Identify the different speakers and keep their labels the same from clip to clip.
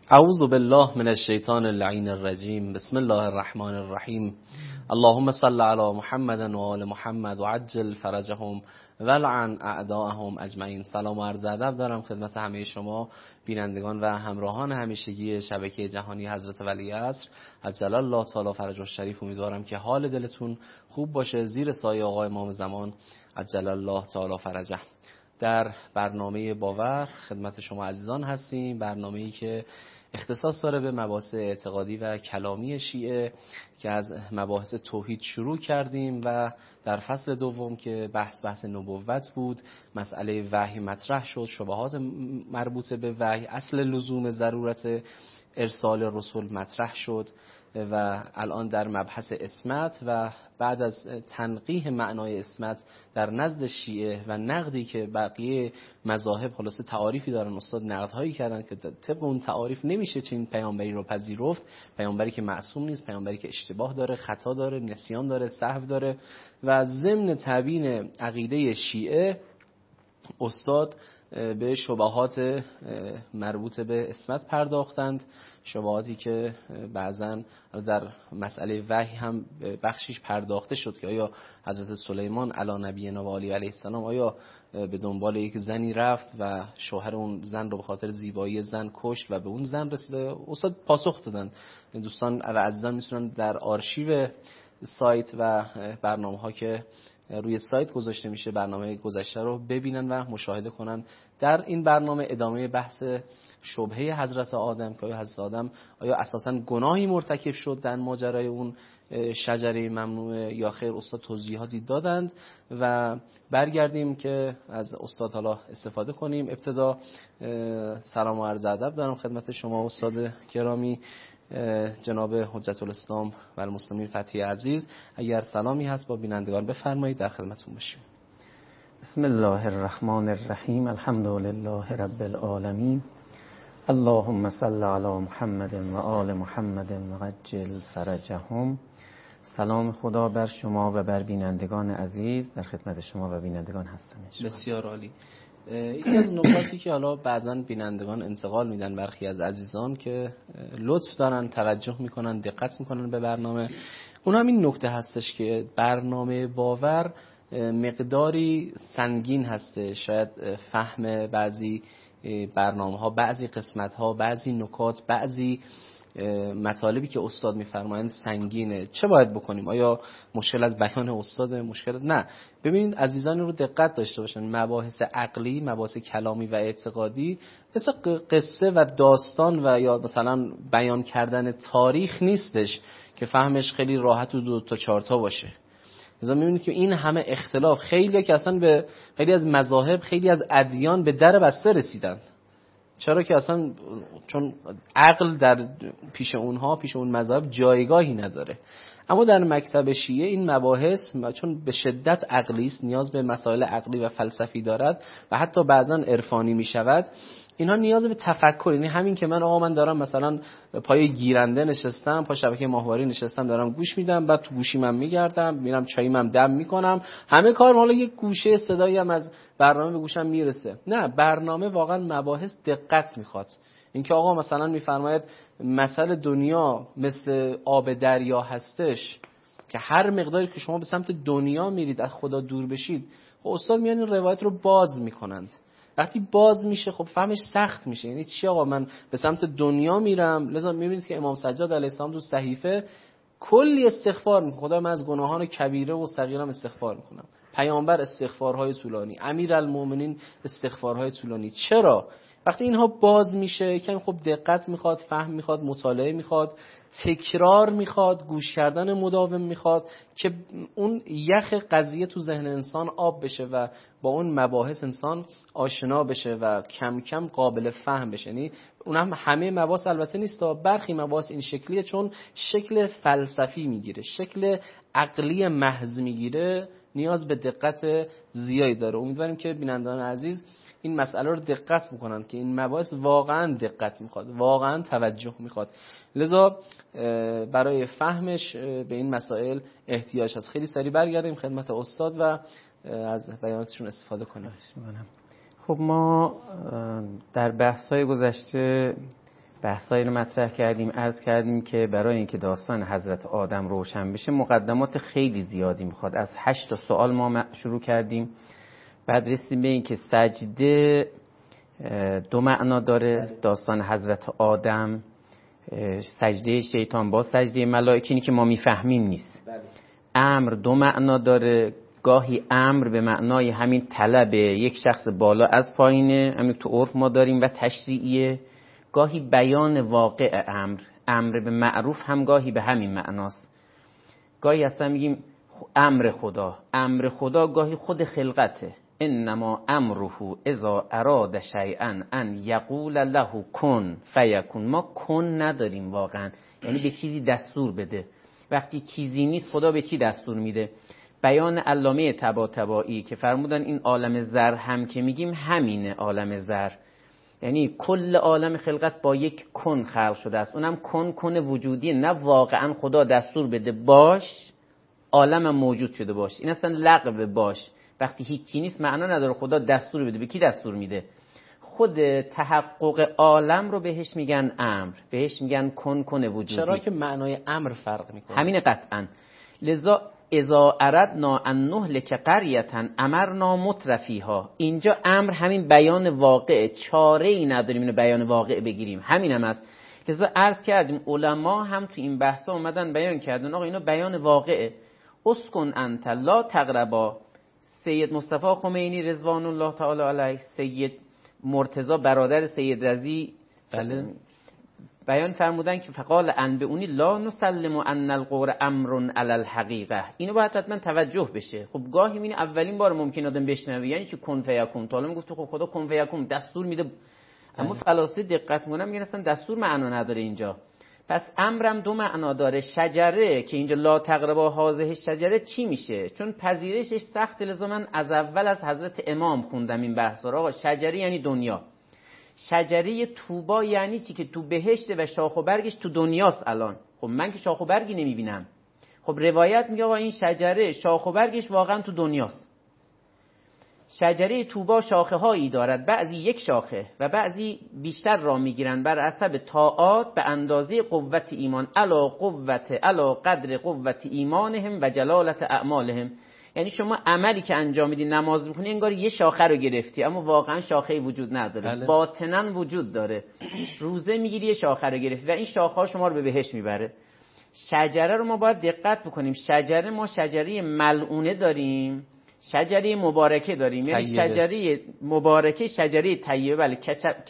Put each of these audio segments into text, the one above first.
Speaker 1: اعوذ بالله من الشیطان اللعین الرجیم. بسم الله الرحمن الرحیم. اللهم صل علی محمد و آل محمد و عجل فرجهم ولعن اعداءهم اجمعین. سلام و عرض ادب دارم خدمت همه شما بینندگان و همراهان همیشگی شبکه جهانی حضرت ولی عصر عجل الله تعالی فرجه الشریف. امیدوارم که حال دلتون خوب باشه زیر سایه آقا امام زمان عجل الله تعالی فرجه. در برنامه باور خدمت شما عزیزان هستیم، برنامه‌ای که اختصاص داره به مباحث اعتقادی و کلامی شیعه که از مباحث توحید شروع کردیم و در فصل دوم که بحث نبوت بود مسئله وحی مطرح شد، شبهات مربوط به وحی، اصل لزوم ضرورت ارسال رسول مطرح شد و الان در مبحث عصمت و بعد از تنقیح معنای عصمت در نزد شیعه و نقدی که بقیه مذاهب خلاصه تعاریفی دارن، استاد نقدهایی کردن که طبق اون تعاریف نمیشه چنین پیامبری رو پذیرفت، پیامبری که معصوم نیست، پیامبری که اشتباه داره، خطا داره، نسیان داره، سهو داره. و ضمن تبیین عقیده شیعه استاد به شبهات مربوط به عصمت پرداختند، شبهاتی که بعضن در مسئله وحی هم بخشیش پرداخته شد که آیا حضرت سلیمان علی نبینا و علیه السلام آیا به دنبال یک زنی رفت و شوهر اون زن رو به خاطر زیبایی زن کشت و به اون زن رسیده؟ استاد پاسخ دادن. دوستان و عزیزان میتونن در آرشیو سایت و برنامه‌ها که روی سایت گذاشته میشه برنامه گذشته رو ببینن و مشاهده کنن. در این برنامه ادامه بحث شبهه حضرت آدم که آیا حضرت آدم آیا اساساً گناهی مرتکب شد در ماجرای اون شجره ممنوعه یا خیر، استاد توضیحاتی دادند و برگردیم که از استاد حالا استفاده کنیم. ابتدا سلام و عرض ادب دارم خدمت شما استاد گرامی جناب حجت الاسلام و المسلمین فتحی عزیز. اگر سلامی هست با بینندگان بفرمایید، در خدمتتون باشیم.
Speaker 2: بسم الله الرحمن الرحیم. الحمد لله رب العالمین. اللهم صل علی محمد و آل محمد و عجل فرجهم. سلام خدا بر شما و بر بینندگان عزیز، در خدمت شما و بینندگان هستم.
Speaker 1: بسیار عالی. یکی از نکاتی که حالا بعضا بینندگان انتقال میدن برخی از عزیزان که لطف دارن، توجه میکنن، دقت میکنن به برنامه، اون هم این نکته هستش که برنامه باور مقداری سنگین هسته. شاید فهم بعضی برنامه ها، بعضی قسمت ها، بعضی نکات، بعضی مطالبی که استاد میفرمایند سنگینه. چه باید بکنیم؟ آیا مشکل از بیان استاد؟ مشکل نه. ببینید عزیزان رو دقت داشته باشن، مباحث عقلی، مباحث کلامی و اعتقادی مثل قصه و داستان و یا مثلا بیان کردن تاریخ نیستش که فهمش خیلی راحت و 2 تا 4 تا باشه. لذا می‌بینید که این همه اختلاف، خیلی که اصلا به خیلی از مذاهب، خیلی از ادیان به در بسته رسیدند. چرا که اصلا چون عقل در پیش اونها، پیش اون مذاهب جایگاهی نداره. اما در مکتب شیعه این مباحث چون به شدت عقلی است، نیاز به مسائل عقلی و فلسفی دارد و حتی بعضا عرفانی می شود، اینها نیاز به تفکر. یعنی همین که من دارم مثلا پای گیرنده نشستم، پای شبکه ماهواره نشستم، دارم گوش میدم، بعد تو گوشیم هم میگردم، میرم چاییمم دم میکنم، همه کار حالا یک گوشه صدایی هم از برنامه به گوشم میرسه. نه، برنامه واقعا مباحث دقت میخواد. اینکه آقا مثلا میفرماید مثل دنیا مثل آب دریا هستش که هر مقداری که شما به سمت دنیا میرید از خدا دور بشید، خب استاد میان این روایت رو باز میکنند. وقتی باز میشه خب فهمش سخت میشه. یعنی چی آقا من به سمت دنیا میرم؟ لذا میبینید که امام سجاد علیه السلام تو صحیفه کلی استغفار میکنه، خدا من از گناهان کبیره و صغیرم استغفار میکنم. پیامبر استغفارهای طولانی، امیرالمومنین استغفارهای طولانی. چرا؟ وقتی اینها باز میشه یکم خب دقت میخواد، فهم میخواد، مطالعه میخواد، تکرار میخواد، گوش کردن مداوم میخواد که اون یخ قضیه تو ذهن انسان آب بشه و با اون مباحث انسان آشنا بشه و کم کم قابل فهم بشه. یعنی اونم همه مباحث البته نیست، برخی مباحث این شکلیه چون شکل فلسفی میگیره، شکل عقلی محض میگیره، نیاز به دقت زیادی داره. امیدواریم که بینندگان عزیز این مسئله رو دقت میکنن که این مباحث واقعا دقت میخواد، واقعا توجه میخواد. لذا برای فهمش به این مسائل احتیاج هست. خیلی سریع برگردیم خدمت استاد و از بیاناتشون استفاده کنیم.
Speaker 2: خب ما در بحث‌های گذشته بحثایی رو مطرح کردیم. عرض کردیم که برای اینکه داستان حضرت آدم روشن بشه مقدمات خیلی زیادی میخواد. از 8 سوال ما شروع کردیم، بعد رسیدیم به این که سجده 2 معنا داره. داستان حضرت آدم، سجده شیطان با سجده ملائکه، اینی که ما میفهمیم نیست. امر 2 معنا داره. گاهی امر به معنای همین طلب یک شخص بالا از پایینه، همین تو عرف ما داریم، و تشریعیه. گاهی بیان واقع امر به معروف هم گاهی به همین معناست. گاهی اصلا میگیم امر خدا گاهی خود خلقته. انما امره اذا اراد شیئا ان یقول له کن فیکون. ما کن نداریم واقعا، یعنی به چیزی دستور بده. وقتی چیزی نیست خدا به چی دستور میده؟ بیان علامه طباطبایی که فرمودن این عالم زر هم که میگیم همینه. عالم زر یعنی کل عالم خلقت با یک کن خلق شده است. اونم کن وجودی، نه واقعا خدا دستور بده باش عالم موجود شده باش. این اصلا لغو باش، وقتی هیچی نیست معنا نداره. خدا دستور بده، به کی دستور میده؟ خود تحقق عالم رو بهش میگن امر، بهش میگن کن وجودی.
Speaker 1: چرا که معنای امر فرق میکنه؟
Speaker 2: همین قطعا. لذا اذا اردنا ان نهلك قرية امرنا مترفیها، اینجا امر همین بیان واقع، چاره ای نداریم اینو بیان واقع بگیریم، همین هم است. لذا عرض کردیم علما هم تو این بحثا اومدن بیان کردن آقا اینو بیان واقعه. اسکن انت لا تقربا. سید مصطفی خمینی رضوان الله تعالی علیه، سید مرتضی برادر سید رضی بیان فرمودن که فقال انبئونی لا نسلم ان القول امر علی الحقیقه. اینو باید حتما توجه بشه. خب گاهی این اولین بار ممکن آدم بشنوه یعنی چی کن فیکون. تا الان میگفت خب خدا کن فیکون دستور میده، اما فلاسفه دقت میکنن میگن اصلا دستور معنا نداره اینجا. پس امرم 2 معنا داره. شجره که اینجا لا تقربا هذه شجره چی میشه؟ چون پذیرشش سخت، لذا من از اول از حضرت امام خوندم این بحثا رو. آقا شجره یعنی دنیا. شجره طوبا یعنی چی؟ که تو بهشت و شاخ و برگش تو دنیاست الان. خب من که شاخ و برگی نمیبینم. خب روایت میگه آقا این شجره شاخ و برگش واقعا تو دنیاست. شجره طوبا شاخه هایی دارد، بعضی یک شاخه و بعضی بیشتر را میگیرن بر حسب طاعات به اندازه قوت ایمان، علا قدر قوت ایمانهم و جلالت اعمالهم. یعنی شما عملی که انجام میدی، نماز میخونی، انگار یه شاخه رو گرفتی اما واقعا شاخه وجود نداره. باطناً وجود داره. روزه میگیری یه شاخه رو گرفتی و این شاخه ها شما رو به بهشت میبره. شجره رو ما باید دقت بکنیم. شجره ما شجره ملعونه داریم، شجره مبارکه داریم. یعنی شجره مبارکه شجره طیبه. بله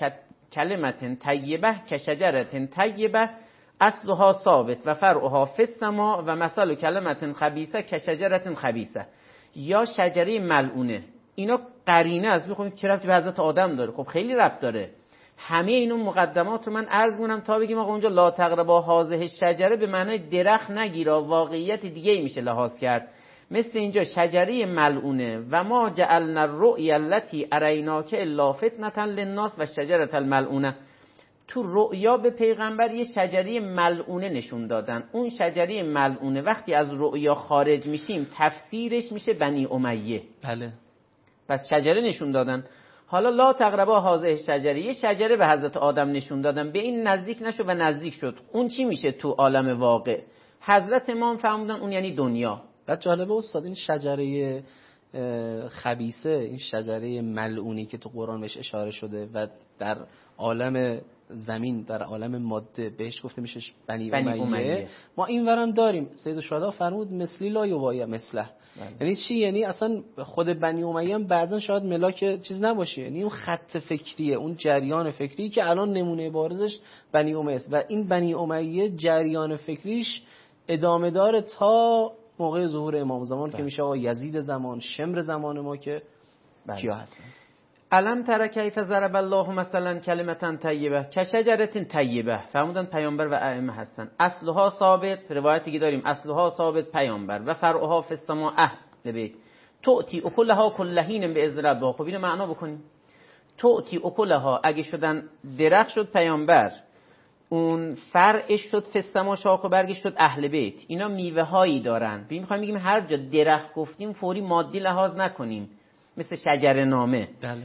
Speaker 2: کلمت طیبه که شجره طیبه اصلها ثابت و فرعها فی السماء و مثل کلمت خبیثه که شجره خبیثه. یا شجره ملعونه. اینا قرینه است. میخوام چه ربطی به حضرت آدم داره؟ خب خیلی ربط داره. همه اینو مقدمات رو من عرض می‌کنم تا بگیم آقا اونجا لا تقربا هذه شجره به معنای درخت نگیره، واقعیت دیگه میشه لحاظ کرد. مثل اینجا شجره ملعونه و ما جعلنا الرؤیا التي اریناک الا فتنه للناس و شجره الملعونه. تو رؤیا به پیغمبر یه شجره ملعونه نشون دادن. اون شجره ملعونه وقتی از رؤیا خارج میشیم تفسیرش میشه بنی امیه.
Speaker 1: بله.
Speaker 2: پس شجره نشون دادن. حالا لا تقربا هذه شجره، یه شجره به حضرت آدم نشون دادن، به این نزدیک نشو و نزدیک شد. اون چی میشه تو عالم واقع؟ حضرت امام فهموندن اون یعنی دنیا.
Speaker 1: بعد جالبه استاد این شجره خبیثه، این شجره ملعونی که تو قرآن بهش اشاره شده و در عالم زمین، در عالم ماده بهش گفته میشه بنی امیه. ما این ورم داریم. سید الشهدا فرمود مثلی لا یوایه مثله. یعنی چی؟ یعنی اصلا خود بنی امیه هم بعضا شاید ملاک چیز نباشه. یعنی اون خط فکریه، اون جریان فکری که الان نمونه بارزش بنی امیه است و این بنی امیه جریان فکریش ادامه داره تا موقع ظهور امام زمان که میشه آقا یزید زمان، شمر زمان ما که کیا هستن.
Speaker 2: علم تر کیف ضرب الله مثلا کلمتا طیبه کشجره طیبه. فرمودن پیامبر و ائمه هستن. اصلها ثابت، روایتی که داریم اصلها ثابت پیامبر و فرعها فی السماء اهل بیت تؤتی اکلها کل حین باذن ربها. خب اینو معنا بکنیم. تؤتی اکلها اگه شدن درخت شد پیامبر، اون فرعش شد فی السماء شاخ و برگش شد اهل بیت. اینا میوه هایی دارن. میخوایم بگیم هر جا درخت گفتیم فوری مادی لحاظ نکنیم، مثل شجره نامه.
Speaker 1: بله.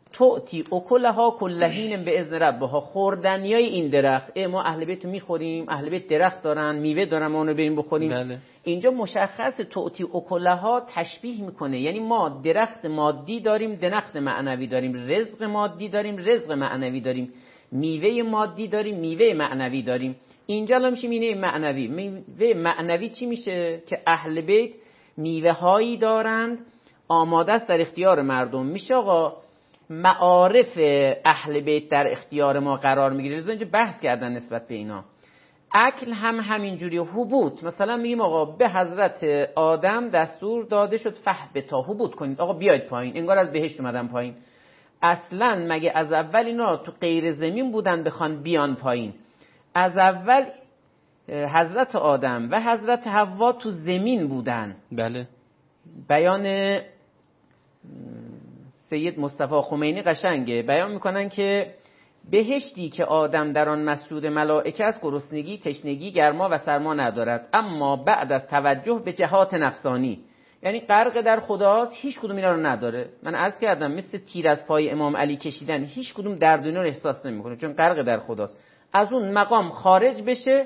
Speaker 2: تؤتی اکلها کل حین باذن ربها، خوردنیای این درخت. ما اهل بیت میخوریم، اهل بیت درخت دارن، میوه دارن، ما اونو بریم بخوریم.
Speaker 1: بله.
Speaker 2: اینجا مشخص تؤتی اکلها تشبیه میکنه، یعنی ما درخت مادی داریم، درخت معنوی داریم، رزق مادی داریم، رزق معنوی داریم، میوه مادی داریم، میوه معنوی داریم. اینجا الان میشه میوه معنوی. میوه معنوی چی میشه؟ که اهل بیت میوه هایی دارند آماده است در اختیار مردم. میشه آقا معارف اهل بیت در اختیار ما قرار میگیره. رضا اینجا بحث کردن نسبت به اینا. اکل هم همینجوری. حبوط مثلا میگیم آقا به حضرت آدم دستور داده شد فهبطا، حبوط کنید، آقا بیاید پایین، انگار از بهشت اومدن پایین. اصلا مگه از اول اینا تو غیر زمین بودن بخوان بیان پایین؟ از اول حضرت آدم و حضرت حوا تو زمین بودن.
Speaker 1: بله.
Speaker 2: بیان سید مصطفی خمینی قشنگه، بیان میکنن که بهشتی که آدم در آن مسجود ملائکه است، گرسنگی، تشنگی، گرما و سرما ندارد، اما بعد از توجه به جهات نفسانی، یعنی غرق در خداست، هیچ کدوم اینا رو نداره. من عرض کردم مثل تیر از پای امام علی کشیدن، هیچ کدوم درد اینا رو احساس نمیکنه چون غرق در خداست. از اون مقام خارج بشه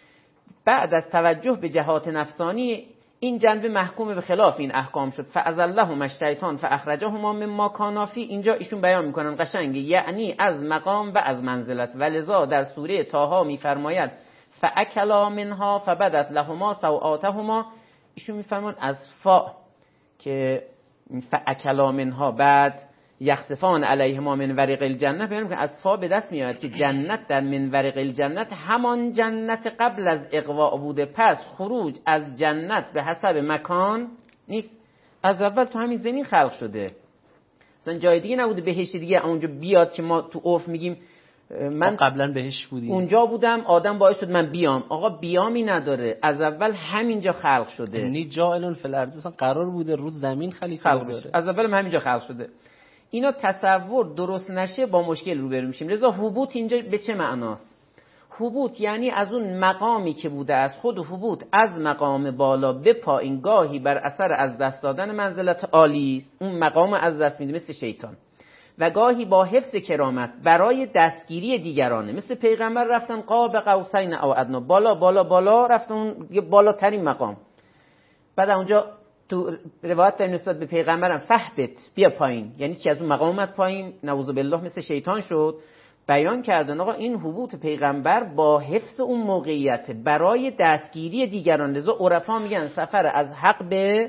Speaker 2: بعد از توجه به جهات نفسانی، این جنبه محکوم به خلاف این احکام شد. فأزلهما الشیطان فاخرجهما مما کانا فیه. اینجا ایشون بیان میکنن قشنگه، یعنی از مقام و از منزلت. ولذا در سوره طه میفرماید فاکلا منها فبدت لهما سوآتهما. ایشون میفرمان از فا که فاکلا منها، بعد یخسفان علیهما من ورق الجنه، بیان میکنه از فا به دست میاد که جنت در من ورق الجنت همان جنت قبل از اغوا بوده، پس خروج از جنت به حسب مکان نیست، از اول تو همین زمین خلق شده. مثلا جای دیگه نبوده بهشت دیگه اونجا بیاد که ما تو عرف میگیم من
Speaker 1: قبلا بهش بودیم،
Speaker 2: اونجا بودم، آدم باعث شد من بیام. آقا بیامی نداره، از اول همینجا خلق شده.
Speaker 1: یعنی جاعل فی الارض، اصلا قرار بوده روز زمین خلیفه بشه،
Speaker 2: از اول همینجا خلق شده. اینا تصور درست نشه با مشکل روبرو میشیم. لذا حبوط اینجا به چه معناست؟ حبوط یعنی از اون مقامی که بوده از خود حبوط، از مقام بالا به پایین، گاهی بر اثر از دست دادن منزلت عالی است، اون مقام از دست میده مثل شیطان، و گاهی با حفظ کرامت برای دستگیری دیگرانه، مثل پیغمبر رفتن قاب قوسین او ادنا، بالا بالا بالا رفتن یه بالاترین مقام. بعد اونجا تو روایت در نسبت به پیغمبرم فهبط، بیا پایین، یعنی چی؟ از اون مقام اومد پایین، نعوذ بالله مثل شیطان شد. بیان کردن آقا این حبوط پیغمبر با حفظ اون موقعیت برای دستگیری دیگران. لذا عرفا میگن سفر از حق به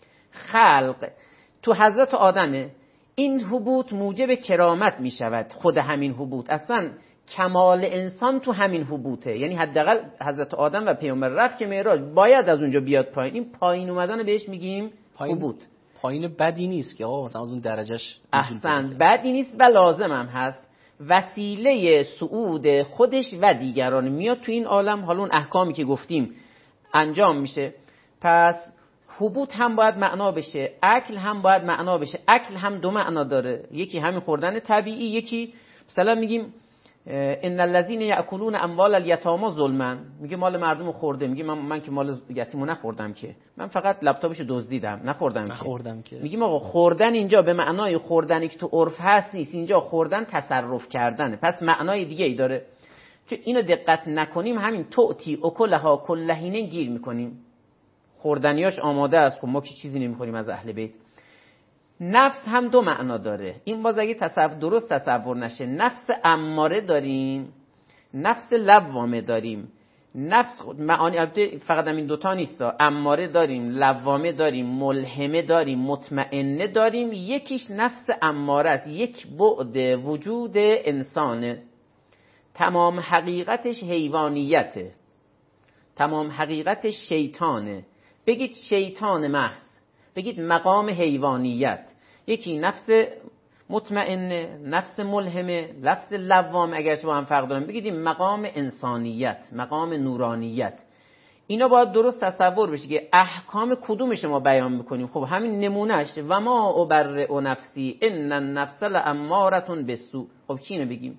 Speaker 2: خلق تو حضرت آدمه. این حبوط موجب کرامت میشود. خود همین حبوط اصلا کمال انسان تو همین حبوطه، یعنی حداقل حضرت آدم و پیامبر رفت که معراج باید از اونجا بیاد پایین. این پایین اومدن بهش میگیم حبوط.
Speaker 1: پایین بدی نیست که آقا مثلا از اون درجهش
Speaker 2: احسن بدی نیست و لازم هم هست، وسیله صعود خودش و دیگران میاد تو این عالم. حالا اون احکامی که گفتیم انجام میشه. پس حبوط هم باید معنا بشه، اکل هم باید معنا بشه. اکل هم دو معنا داره، یکی همین خوردن طبیعی، یکی مثلا میگیم ان الذين ياكلون اموال اليتامى ظلما، میگه مال مردم خورده، میگه من که مال یتیمو نخوردم، که من فقط لپتاپشو دزدیدم، نخوردم که. میگیم آقا خوردن اینجا به معنای خوردنی که تو عرف هست نیست، اینجا خوردن تصرف کردنه، پس معنای دیگه ای داره که اینو دقت نکنیم همین تؤتی اکلها کل حین گیر میکنیم. خوردنیاش آماده است، خب ما که چیزی نمیخوریم از اهل بیت. نفس هم دو معنا داره، این باز اگه درست تصور نشه. نفس اماره داریم، نفس لوامه داریم. نفس معانی فقط همین دوتا نیست، اماره داریم، لوامه داریم، ملهمه داریم، مطمئنه داریم. یکیش نفس اماره است، یک بعد وجود انسانه، تمام حقیقتش حیوانیته، تمام حقیقتش شیطانه. بگید شیطان محض، بگید مقام حیوانیت. یکی نفس مطمئنه، نفس ملهمه، لفظ لوام اگرچه با هم فرق دارن، بگید این مقام انسانیت، مقام نورانیت. اینا باید درست تصور بشه که احکام کدومش ما بیان میکنیم. خب همین نمونهش و ما ابرئ نفسی ان النفس لاماره بالسوء. خب چی اینو بگیم؟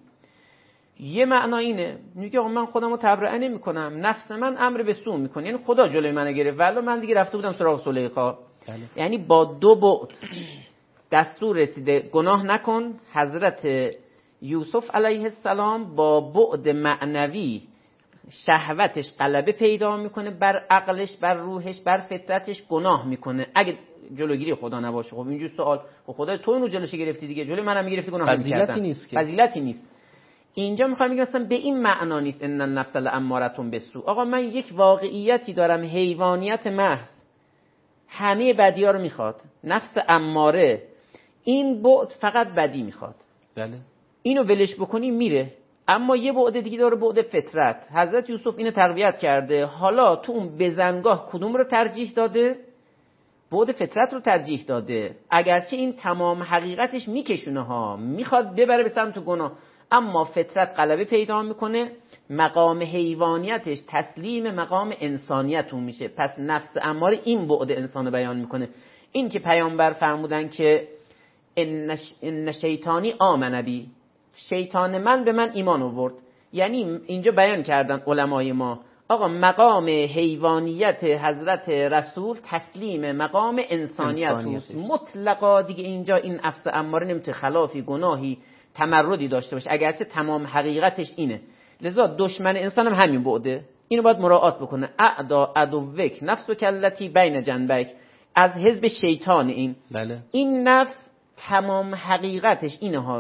Speaker 2: یه معنا اینه، میگه من خودمو تبرئه نمیکنم، نفس من امر به سوء میکنه، یعنی خدا جلوی منو گرفت، ولی من دیگه رفته بودم سراغ سلیقا. یعنی با دو بعد، دستور رسیده گناه نکن. حضرت یوسف علیه السلام با بعد معنوی شهوتش غلبه پیدا میکنه بر عقلش، بر روحش، بر فطرتش، گناه میکنه اگه جلوگیری خدا نباشه. خب اینجور سوال، خدا تو اینو جلوش گرفتی دیگه، جلوی منم میگرفتی گناه میکردم.
Speaker 1: فضیلتی نیست که.
Speaker 2: فضیلتی نیست. اینجا میخوام بگم اصلا به این معنا نیست ان النفس لاماره بالسوء. آقا من یک واقعیتی دارم، حیوانیت محض، همه بدی‌ها رو میخواد. نفس اماره این بعد فقط بدی میخواد.
Speaker 1: بله.
Speaker 2: اینو ولش بکنی میره. اما یه بعد دیگه داره، بعد فطرت. حضرت یوسف اینو تقویت کرده. حالا تو اون بزنگاه کدوم رو ترجیح داده؟ بعد فطرت رو ترجیح داده. اگرچه این تمام حقیقتش میکشونه ها، میخواد ببره به سمت گناه، اما فطرت غلبه پیدا میکنه، مقام حیوانیتش تسلیم مقام انسانیتون میشه. پس نفس اماره این بعد انسانو بیان میکنه. این که پیامبر فرمودن که ان شیطانی آمن بی، شیطان من به من ایمان آورد، یعنی اینجا بیان کردن علمای ما آقا مقام حیوانیت حضرت رسول تسلیم مقام انسانیت مطلقا دیگه. اینجا این نفس اماره نمیتونه خلافی، گناهی، تمردی داشته باشه، اگرچه تمام حقیقتش اینه. لذا دشمن انسان هم همین بعده، اینو باید مراعات بکنه. اعدا عدوک نفس و کلتی بین جنبک، از حزب شیطان این.
Speaker 1: بله.
Speaker 2: این نفس تمام حقیقتش اینه ها.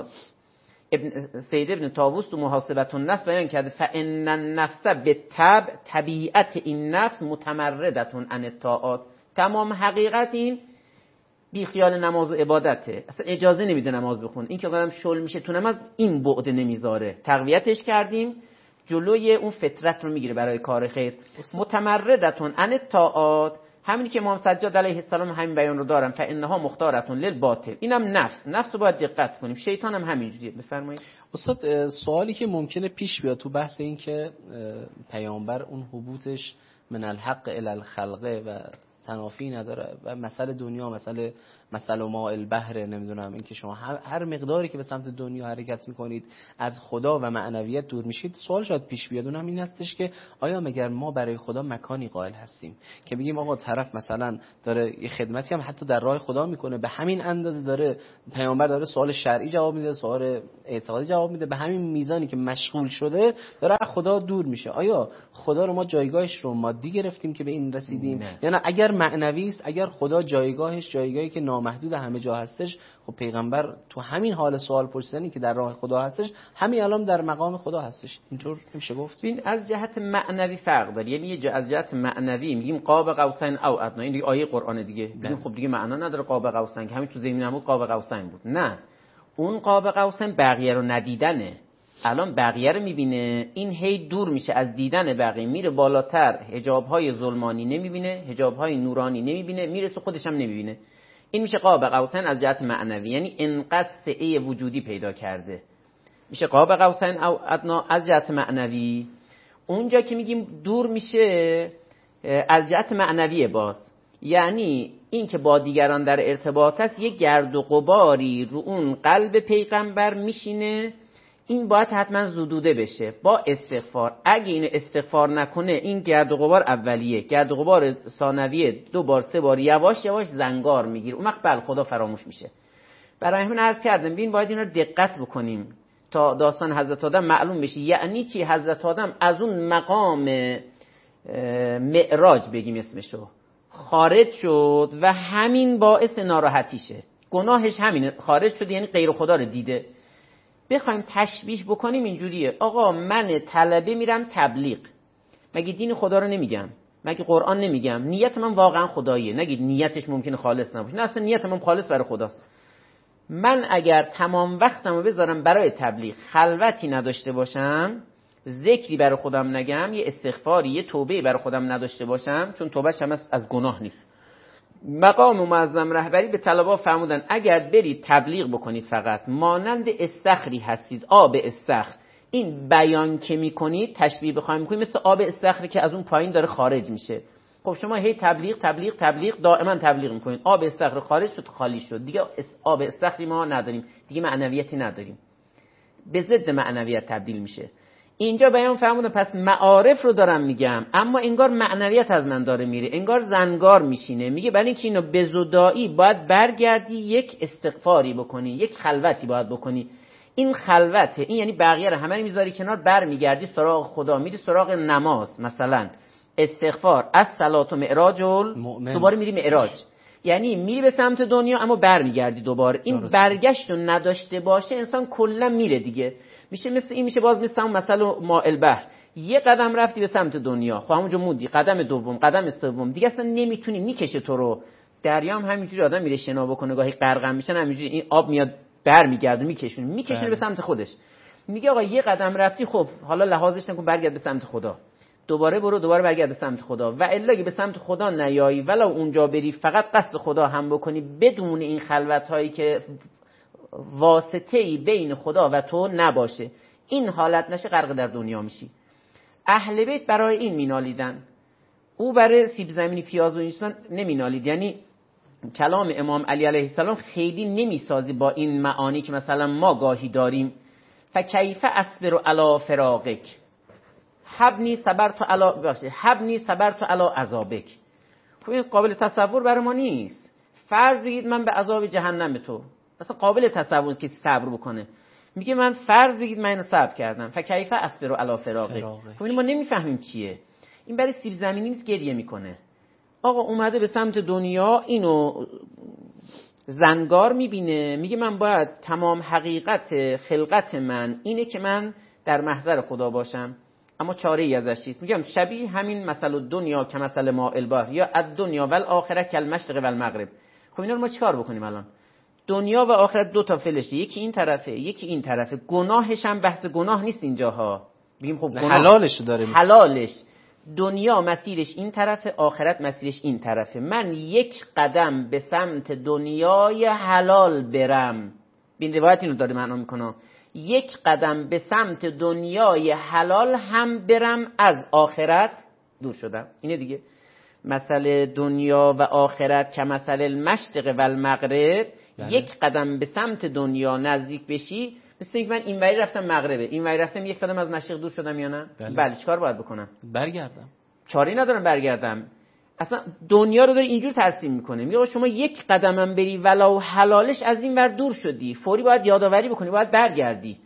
Speaker 2: سید ابن طاووس تو محاسبة النفس بیان کرده فان النفس بالطبع، طبیعت این نفس متمردتون عن الطاعات. تمام حقیقت این بی خیال نماز و عبادته، اصلا اجازه نمیده نماز بخون. این که آدم شل میشه تو نماز این بعد نمیذاره. تقویتش کردیم، جلوی اون فطرت رو میگیره برای کار خیر. متمردتون عن الطاعات، همینی که امام سجاد علیه السلام همین بیان رو دارن فانها مختارتون للباطل. اینم نفس رو باید دقت کنیم. شیطان هم همینجوریه. بفرمایید
Speaker 1: استاد. سوالی که ممکنه پیش بیاد تو بحث این که پیامبر اون حبوطش من الحق الی الخلقه و تنافی نداره و مسئله دنیا مسئله ماء البحر، نمیدونم این که شما هر مقداری که به سمت دنیا حرکت میکنید از خدا و معنویت دور میشید. سوال شاید پیش بیاد، اونم این هستش که آیا مگر ما برای خدا مکانی قائل هستیم که بگیم آقا طرف مثلا داره یه خدمتی هم حتی در راه خدا میکنه، به همین اندازه داره پیامبر داره سوال شرعی جواب میده، سوال اعتقادی جواب میده، به همین میزانی که مشغول شده داره از خدا دور میشه. آیا خدا رو ما جایگاهش رو مادی گرفتیم که به این رسیدیم؟ یعنی اگر معنوی است، اگر خدا جایگاهش جایگاهی که نامحدود همه جا هستش، خب پیغمبر تو همین حال سوال پرسیدنی که در راه خدا هستش همین الان در مقام خدا هستش. اینطور نمیشه گفت؟
Speaker 2: این از جهت معنوی فرق داره. یعنی یه از جهت معنوی میگیم قاب قوسین او ادنا، این دیگه آیه قرآن دیگه میگیم خب دیگه معنا نداره قاب قوسین، که همین تو ذهن نمود قاب قوسین بود. نه، اون قاب قوسین بقیه رو ندیدنه. الان بقیه رو میبینه، این هی دور میشه از دیدن بقیه، میره بالاتر، حجاب‌های ظلمانی نمیبینه، حجاب‌های نورانی نمیبینه، میرسه خودش هم نمیبینه. این میشه قاب قوسین از جهت معنوی، یعنی انقدر سعه وجودی پیدا کرده. میشه قاب قوسین او ادنا از جهت معنوی. اونجا که میگیم دور میشه از جهت معنویه باز، یعنی این که با دیگران در ارتباط است، یه گرد و غباری رو اون قلب پیغمبر میشینه. این باید حتما زدوده بشه با استغفار. اگه اینو استغفار نکنه این گرد و غبار اولیه، گرد و غبار ثانویه 2 بار 3 بار یواش یواش زنگار میگیره، اون وقت بل خدا فراموش میشه. برای همین عرض کردم ببین باید اینا رو دقت بکنیم تا داستان حضرت آدم معلوم بشه. یعنی چی؟ حضرت آدم از اون مقام معراج بگیم اسمشو خارج شد و همین باعث ناراحتیشه، گناهش همینه، خارج شد یعنی غیر خدا رو دیده. بخوایم تشبیه بکنیم اینجوریه، آقا من طلبه میرم تبلیغ، مگه دین خدا رو نمیگم؟ مگه قرآن نمیگم؟ نیت من واقعا خداییه. نگید نیتش ممکنه خالص نباشه، نه اصلا نیت من خالص برای خداست. من اگر تمام وقتمو بذارم برای تبلیغ، خلوتی نداشته باشم، ذکری برای خودم نگم، یه استغفاری، یه توبه برای خودم نداشته باشم، چون توبهش هم از گناه نیست. مقام معظم رهبری به طلبا فرمودن اگر برید تبلیغ بکنید فقط مانند استخری هستید، آب استخر. این بیان که میکنید تشبیه بخوایم میکنید مثل آب استخری که از اون پایین داره خارج میشه. خب شما هی تبلیغ تبلیغ تبلیغ دائما تبلیغ میکنید، آب استخر خارج شد خالی شد، دیگه آب استخری ما نداریم، دیگه معنویتی نداریم، به ضد معنویت تبدیل میشه. اینجا بیان فرمودن پس معارف رو دارم میگم، اما انگار معنویت از من داره میره، انگار زنگار میشینه. میگه برای اینکه اینو به زودایی باید برگردی یک استغفاری بکنی، یک خلوتی باید بکنی. این خلوته، این یعنی بقیه رو همه میذاری کنار، برمیگردی سراغ خدا، میری سراغ نماز مثلا، استغفار، از صلات و معراج دوباره میری معراج، یعنی میری به سمت دنیا اما برمیگردی دوباره. این برگشت رو نداشته باشه انسان کلا میره دیگه. میشه مثل این، میشه باز مثل اون مثلا ماء البحر، یه قدم رفتی به سمت دنیا، خب همونجا موندی، قدم دوم، قدم سوم، دیگه اصلا نمیتونی، میکشه تو رو. دریا هم همینجوری آدم میره شنا بکنه، گاهی غرقم میشن، همینجوری این آب میاد برمیگرده میکشونه به سمت خودش. میگه آقا یه قدم رفتی، خب حالا لحاظش نکن، برگرد به سمت خدا، دوباره برو، دوباره برگرد به سمت خدا. و الا اگه به سمت خدا نیایی، ولو اونجا بری فقط قصد خدا هم بکنی بدون این خلوت هایی که واسطه‌ای بین خدا و تو نباشه، این حالت نشه، غرق در دنیا میشی. اهل بیت برای این مینالیدن، او برای سیب زمینی پیاز و اینستان نمینالید. یعنی کلام امام علی علیه السلام خیلی نمیسازی با این معانی که مثلا ما گاهی داریم. فکیف اصبر علی فراقک حبنی صبرت علی عذابک. خب این قابل تصور برای ما نیست. فرض بگید من به عذاب جهنم تو، اصلا قابل تصور نیست که صبر بکنه. میگه من فرض بگید من اینو صبر کردم، فکیف اصبر علی فراقک. خب این ما نمیفهمیم چیه. این برای سیب زمینی نیست، گریه میکنه. آقا اومده به سمت دنیا، اینو زنگار میبینه، میگه من باید تمام حقیقت خلقت من اینه که من در محضر خدا باشم، اما چاره ای ازش نیست. میگم شبیه همین مثل دنیا که مثل ماء البحر، یا الدنیا و الاخره کالمشرق و المغرب. خب اینا رو ما چیکار بکنیم الان؟ دنیا و آخرت دو تا فلشه، یکی این طرفه یکی این طرفه. گناهش هم بحث گناه نیست اینجاها، بگیم خب
Speaker 1: حلالش داره،
Speaker 2: حلالش دنیا مسیرش این طرفه، آخرت مسیرش این طرفه. من یک قدم به سمت دنیای حلال برم، این روایت اینو داره معنا میکنه، یک قدم به سمت دنیای حلال هم برم، از آخرت دور شدم. اینه دیگه مثل دنیا و آخرت که مثل المشرق و المغرب. یک قدم به سمت دنیا نزدیک بشی، مثل اینکه من این وری رفتم مغربه، این وری رفتم، یک قدم از مشرق دور شدم یا نه؟ بله. چیکار باید بکنم؟
Speaker 1: برگردم.
Speaker 2: چاری ندارم برگردم. اصلا دنیا رو داره اینجور ترسیم میکنه، میگه شما یک قدمم بری ولو حلالش از این ور دور شدی، فوری باید یادآوری بکنی، باید برگردی.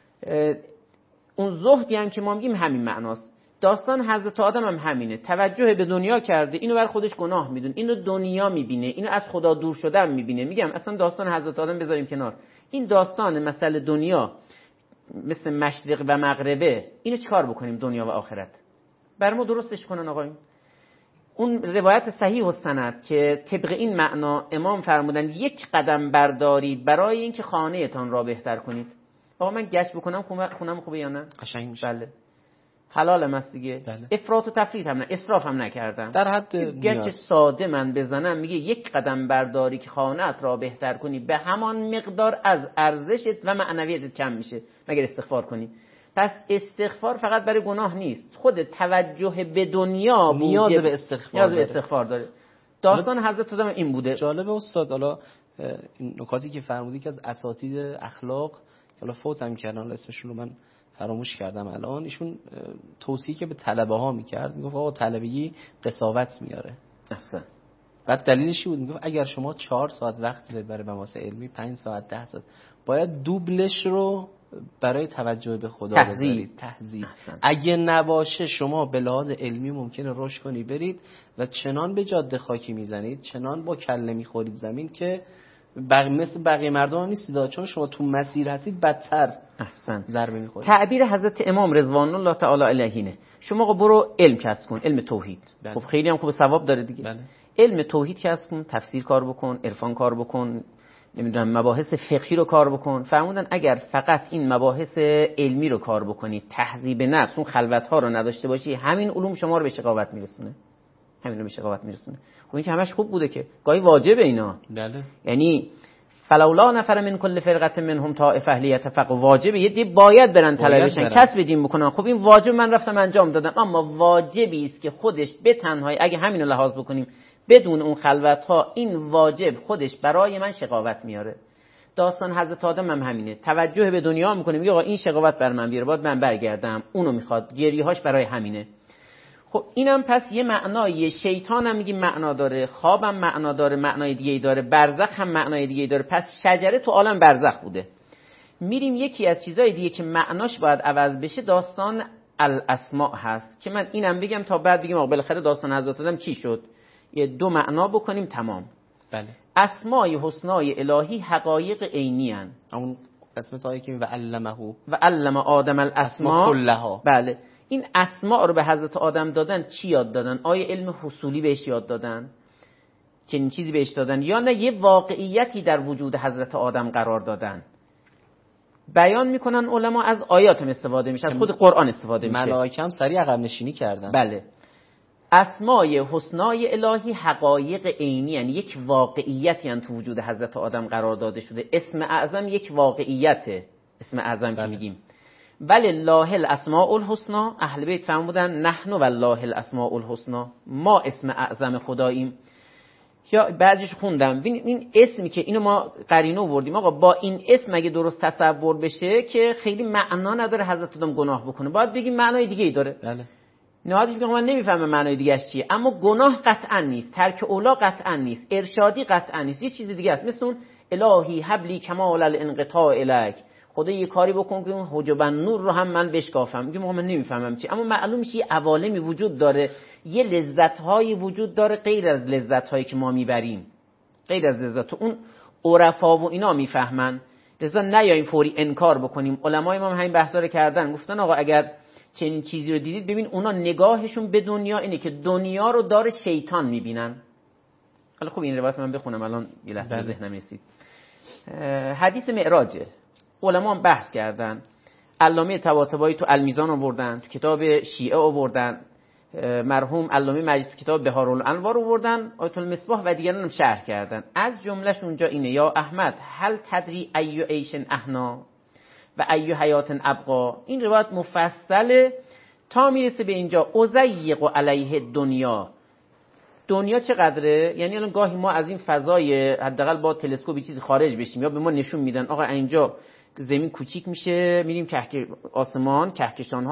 Speaker 2: اون زهدی هم که ما میگیم همین معناست. داستان حضرت آدم هم همینه، توجه به دنیا کرده، اینو بر خودش گناه میدونه، اینو دنیا میبینه، اینو از خدا دور شدن میبینه. میگم اصلا داستان حضرت آدم بذاریم کنار، این داستان مثل دنیا مثل مشرق و مغربه، اینو چیکار بکنیم دنیا و آخرت؟ بر ما درستش کنن آقایون. اون روایت صحیح و سند که طبق این معنا امام فرمودن یک قدم بردارید برای اینکه خانه‌تان را بهتر کنید. آقا من گشت بکنم خونم خوبه یا نه؟
Speaker 1: قشنگ میشه.
Speaker 2: بله. حلالم است دیگه.
Speaker 1: بله.
Speaker 2: افراط و تفریط هم نه، اسراف هم نکردم.
Speaker 1: در حد
Speaker 2: گرچه ساده من بزنم، میگه یک قدم برداری که خانه‌ات را بهتر کنی، به همان مقدار از ارزشت و معنویتت کم میشه مگر استغفار کنی. پس استغفار فقط برای گناه نیست، خود توجه به دنیا
Speaker 1: نیاز به
Speaker 2: استغفار داره. داستان حضرت آدم این بوده.
Speaker 1: جالبه استاد. حالا این نکاتی که فرمودی که از اساتید اخلاق، حالا فوت هم کردن، اسمشون رو من فراموش کردم الان، ایشون توصیه که به طلبه ها میکرد، میگفت آقا طلبگی قساوت میاره.
Speaker 2: احسن.
Speaker 1: بعد دلیلش بود، میگفت اگر شما 4 ساعت وقت بذارید برای مباحث علمی، 5 ساعت 10 ساعت باید دوبلش رو برای توجه به خدا بذارید، تهذیب. اگه نباشه شما به لحاظ علمی ممکنه رشد کنی برید و چنان به جاده خاکی میزنید، چنان با کله میخورید زمین که مثل بقیه مردم نیستید، چون شما تو مسیر هستید بدتر ضربه میخورید.
Speaker 2: تعبیر حضرت امام رضوان الله تعالی علیه، شما برو علم کسب کن، علم توحید.
Speaker 1: بله.
Speaker 2: خب خیلی هم خوب ثواب داره دیگه.
Speaker 1: بله.
Speaker 2: علم توحید کسب کن، تفسیر کار بکن، عرفان کار بکن، نمیدونم مباحث فقهی رو کار بکن. فرمودن اگر فقط این مباحث علمی رو کار بکنی، تهذیب نفس، اون خلوت ها رو نداشته باشی، همین علوم شما رو به شقاوت میرسونه. خب این که همش خوب بوده که گاهی واجبه اینا.
Speaker 1: بله.
Speaker 2: یعنی فلولا نفر من کل فرقه منهم طائفه لیتفقهوا، واجبه، یه باید برن طلبشن، کسب دین بکنن. خب این واجب من رفتم انجام دادم، اما واجبی است که خودش به تنهایی اگه همین رو لحاظ بکنیم بدون اون خلوت ها، این واجب خودش برای من شقاوت میاره. داستان حضرت آدم هم همینه، توجه به دنیا میکنه، میگه آقا این شقاوت بر من بیاره، باید من برگردم، اونو میخواد، گریه‌هاش برای همینه. خب اینم پس یه معنای، شیطان هم میگه معنا داره، خوابم معنا داره، معنای دیگه‌ای داره، برزخ هم معنای دیگه‌ای داره. پس شجره تو عالم برزخ بوده. میریم یکی از چیزای دیگه که معناش باید عوض بشه داستان الاسماء هست که من اینم بگم تا بعد بگیم آقا بالاخره داستان حضرت آدم چی شد. یه دو معنا بکنیم تمام.
Speaker 1: بله.
Speaker 2: اسمای حسنای الهی حقایق عینی ان.
Speaker 1: اون قسمت هایی که و
Speaker 2: علم آدم الاسماء
Speaker 1: کلها.
Speaker 2: بله. این اسماء رو به حضرت آدم دادن، چی یاد دادن؟ آیا علم حصولی بهش یاد دادن؟ چنین چیزی بهش دادن یا نه یه واقعیتی در وجود حضرت آدم قرار دادن؟ بیان میکنن علما از آیات استفاده میشه، از خود قرآن استفاده میشه.
Speaker 1: ملائکه هم سریع عقب نشینی کردن.
Speaker 2: بله. اسمای حسنای الهی حقایق عینی، یعنی یک واقعیتی ان تو وجود حضرت آدم قرار داده شده. اسم اعظم یک واقعیته، اسم اعظم که میگیم. ولله الاسماء الحسنا، اهل بیت فرمودن نحن والله الاسماء الحسنا، ما اسم اعظم خداییم. یا بعضیش خوندم این اسمی که اینو ما قرینه آوردیم آقا با این اسم اگه درست تصور بشه که خیلی معنا نداره حضرت آدم گناه بکنه، باید بگیم معنای دیگه‌ای داره.
Speaker 1: بله.
Speaker 2: نهادش میگم من نمیفهمم معنای دیگه‌اش چیه، اما گناه قطعا نیست، ترک اولا قطعا نیست، ارشادی قطعا نیست، یه چیز دیگه است. مثل اون الهی حبلی کمال الانقطاع الک، خدا یه کاری بکن که اون حجب النور رو هم من بشکافم. میگم من نمیفهمم چی، اما معلوم میشه یه عوالمی وجود داره، یه لذت‌هایی وجود داره غیر از لذت‌هایی که ما میبریم، غیر از لذت اون عرفا و اینا میفهمن. لذا نیایم فوری انکار بکنیم. علمای ما همین بحثا رو کردن، گفتن آقا اگر چنین چیزی رو دیدید ببین اونا نگاهشون به دنیا اینه که دنیا رو دار شیطان میبینن. حالا خب این روایت من بخونم الان یه لحظه ذهنم رسید. حدیث معراجه، علما هم بحث کردن. علامه طباطبایی تو المیزان آوردن، تو کتاب شیعه آوردن، مرحوم علامه مجید تو کتاب بهارالانوار آوردن، آیت المصباح و دیگران هم شرح کردن. از جملهش اونجا اینه: یا احمد هل تدری ای عیش احنا و ای حیات ابقا. این روایت مفصله تا میرسه به اینجا ازیق علیه دنیا. دنیا چقدره؟ یعنی الان گاهی ما از این فضای حداقل با تلسکوپ چیزی خارج بشیم یا به ما نشون میدن آقا اینجا زمین کوچیک میشه، میریم آسمان، کهکشان‌ها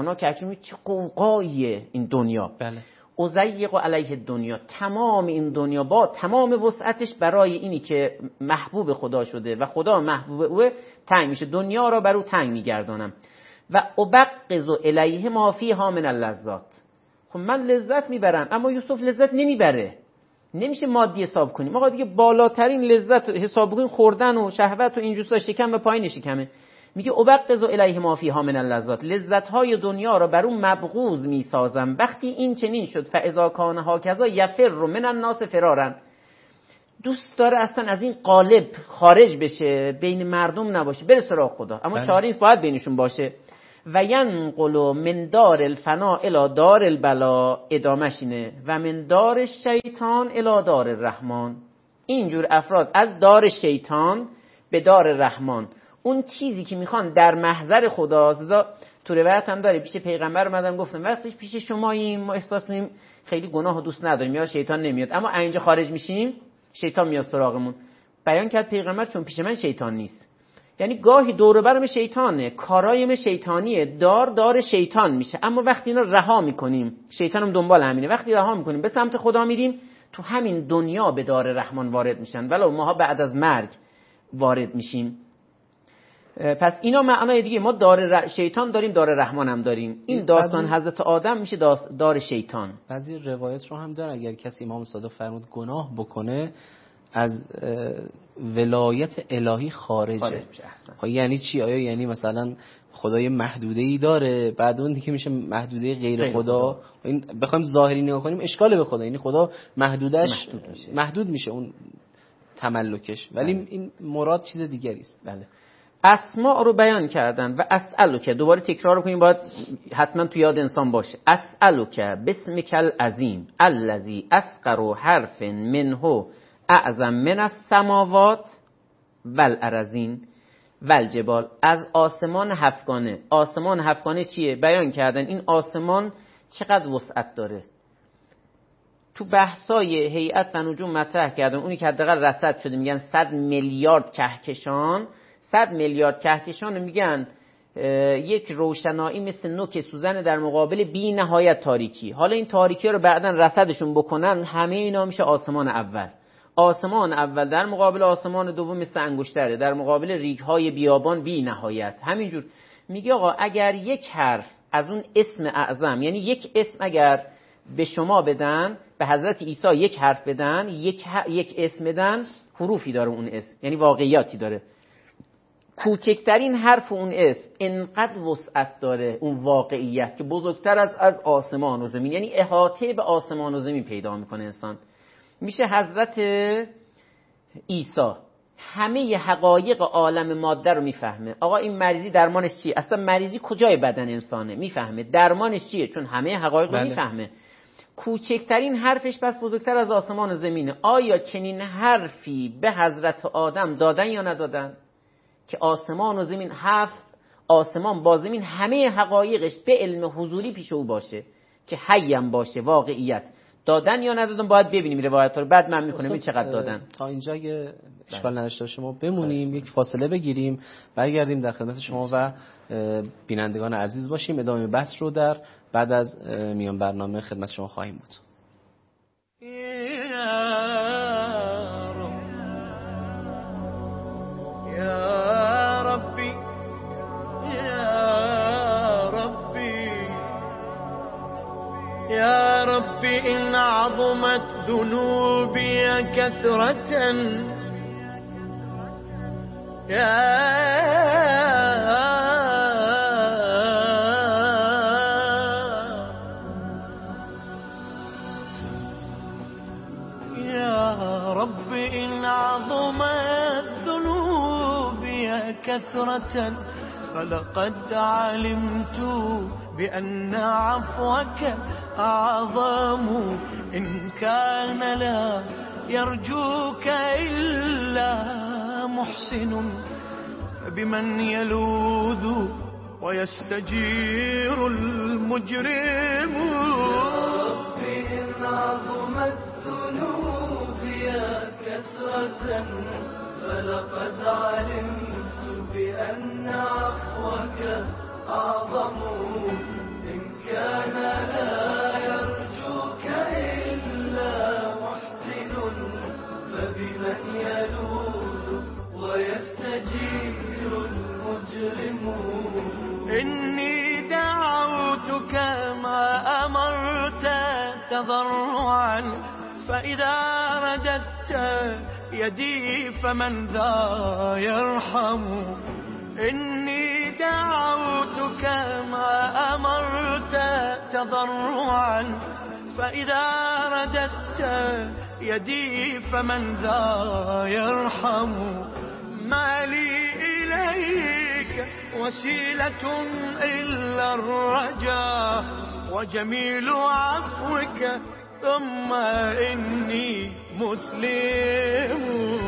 Speaker 2: چه قوقاییه این دنیا.
Speaker 1: بله.
Speaker 2: ازیق علیه دنیا، تمام این دنیا با تمام وسعتش برای اینی که محبوب خدا شده و خدا محبوب او تنگ میشه، دنیا را بر او تنگ میگردانم. و ابقض الیه ما فیها من اللذات. خب من لذت میبرم اما یوسف لذت نمیبره، نمیشه مادی حساب کنیم. آقا دیگه بالاترین لذت حساب کنیم خوردن و شهوت و این جوسا، شکم و پایین شکمه. میگه ابقض الیه ما فیها من اللذات، لذت های دنیا را بر اون مبغوض میسازم. وقتی این چنین شد فاذا کان هکذا یفر من الناس فرارا، دوست داره اصلا از این قالب خارج بشه، بین مردم نباشه، بره سراغ خدا. اما چاره نیست، باید بینشون باشه. و ینقل من دار الفنا الی دار البلا، ادامش اینه و من دار الشیطان الی دار الرحمن. اینجور افراد از دار شیطان به دار رحمان، اون چیزی که میخوان در محضر خداست. تو روایت هم داره پیش پیغمبر اومدن گفتن وقتی پیش شماییم ما احساس می‌کنیم خیلی گناه دوست نداریم یا شیطان نمیاد، اما اینجا خارج میشیم شیطان میاد سراغمون. بیان کرد پیغمبر چون پیش من شیطان نیست، یعنی گاهی دور و برم شیطانه، کارایم شیطانیه، دار شیطان میشه. اما وقتی اینا رها میکنیم، شیطان هم دنبال همینه، وقتی رها میکنیم به سمت خدا میریم، تو همین دنیا به دار رحمان وارد میشن، ولو ماها بعد از مرگ وارد میشیم. پس اینا معنای دیگه، ما دار شیطان داریم، دار رحمان هم داریم. این داستان حضرت آدم میشه دار شیطان.
Speaker 1: بعضی روایت رو هم داره اگر کسی امام صادق فرمود گناه بکنه از ولایت الهی خارجه. یعنی چی؟ آیا یعنی مثلا خدای محدوده‌ای داره بعد اون دیگه میشه محدوده غیر خدا؟ این بخوایم ظاهری نگاه کنیم اشکاله به خدا، یعنی خدا محدود میشه اون تملکش، ولی این مراد چیز دیگری است.
Speaker 2: بله. اسماء رو بیان کردن و اسألک، دوباره تکرار کنیم باید حتما تو یاد انسان باشه. اسألک باسمک العظیم الذی اصغر حرف منه اعظم من السماوات والارضین والجبال. از آسمان هفتگانه. آسمان هفتگانه چیه؟ بیان کردن این آسمان چقدر وسعت داره. تو بحثای هیئت و نجوم مطرح کردن، اونی که حداقل رصد شده میگن 100 میلیارد کهکشان. 100 میلیارد کهکشان رو میگن یک روشنایی مثل نوک سوزن در مقابل بی نهایت تاریکی. حالا این تاریکی رو بعداً رصدشون بکنن، همه اینا میشه آسمان اول. آسمان اول در مقابل آسمان دوم مثل انگشتره، در مقابل ریگ‌های بیابان بی نهایت. همینجور میگه آقا اگر یک حرف از اون اسم اعظم، یعنی یک اسم اگر به شما بدن، به حضرت عیسی یک حرف بدن، یک اسم بدن، حروفی داره اون اسم، یعنی واقعیاتی داره. کوچکترین حرف اون اسم انقدر وسعت داره، اون واقعیت، که بزرگتر از آسمان و زمین، یعنی احاطه به آسمان و زمین پیدا میکنه انسان. میشه حضرت عیسی همه حقایق عالم ماده رو میفهمه. آقا این مریضی درمانش چیه؟ اصلا مریضی کجای بدن انسانه میفهمه. درمانش چیه؟ چون همه حقایق رو میفهمه. کوچکترین حرفش پس بزرگتر از آسمان و زمینه. آیا چنین حرفی به حضرت آدم دادن یا ندادن؟ که آسمان و زمین، 7 آسمان با زمین، همه حقایقش به علم حضوری پیش او باشه، که حیم باشه، واقعیت. دادن یا ندادن باید ببینیم روایت رو، بعد من میکنم این چقدر دادن.
Speaker 1: تا اینجا اگه اشکال نداشته باشه ما بمونیم، یک فاصله بگیریم، برگردیم در خدمت شما و بینندگان عزیز باشیم. ادامه بحث رو در بعد از میان برنامه خدمت شما خواهیم بود.
Speaker 3: يا رب إن عظمت ذنوبي كثرة يا رب إن عظمت ذنوبي كثرة فلقد علمت بأن عفوك أعظم إن كان لا يرجوك إلا محسن بمن يلوذ ويستجير المجرم. يا رب إن عظمت ذنوبي كثرة فلقد علمت بأن عفوك أعظم إن كان لا يرجوك إلا محسن فبمن يلوذ ويستجير المجرم. إني دعوتك ما أمرت تضرعا فإذا رددت يدي فمن ذا يرحم. إني دعوتك ما أمرت تضرعا فإذا رددت يدي فمن ذا يرحم. ما لي إليك وسيلة إلا الرجاء وجميل عفوك ثم إني مسلم.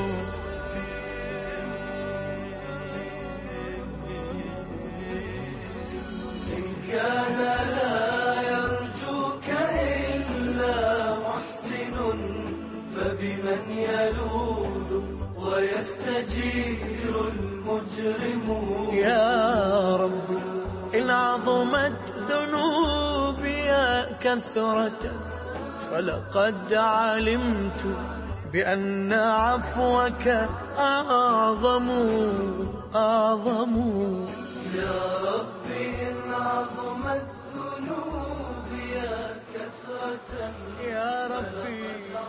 Speaker 3: كان لا يرجوك إلا محسن فبمن يلوذ ويستجير المجرم. يا رب إن عظمت ذنوبي كثرة فلقد علمت بأن عفوك أعظم. يا رب إن عظمت ذنوبي كثرة يا ربي.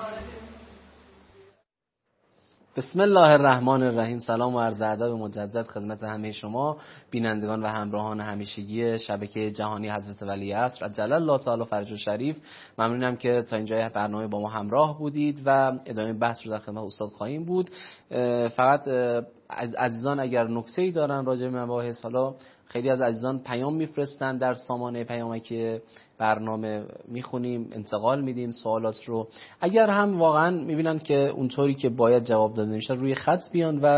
Speaker 1: بسم الله الرحمن الرحیم. سلام و عرض ادب مجدد خدمت همه شما بینندگان و همراهان همیشگی شبکه جهانی حضرت ولی عصر عجل الله تعالی فرجه شریف. ممنونم که تا اینجای برنامه با ما همراه بودید و ادامه بحث رو در خدمت استاد خواهیم بود. فقط عزیزان اگر نکته‌ای دارن راجع به مباحث، حالا خیلی از عزیزان پیام میفرستن در سامانه پیامکی برنامه، میخونیم، انتقال میدیم سوالات رو. اگر هم واقعا میبینن که اونطوری که باید جواب داده میشه روی خط بیان و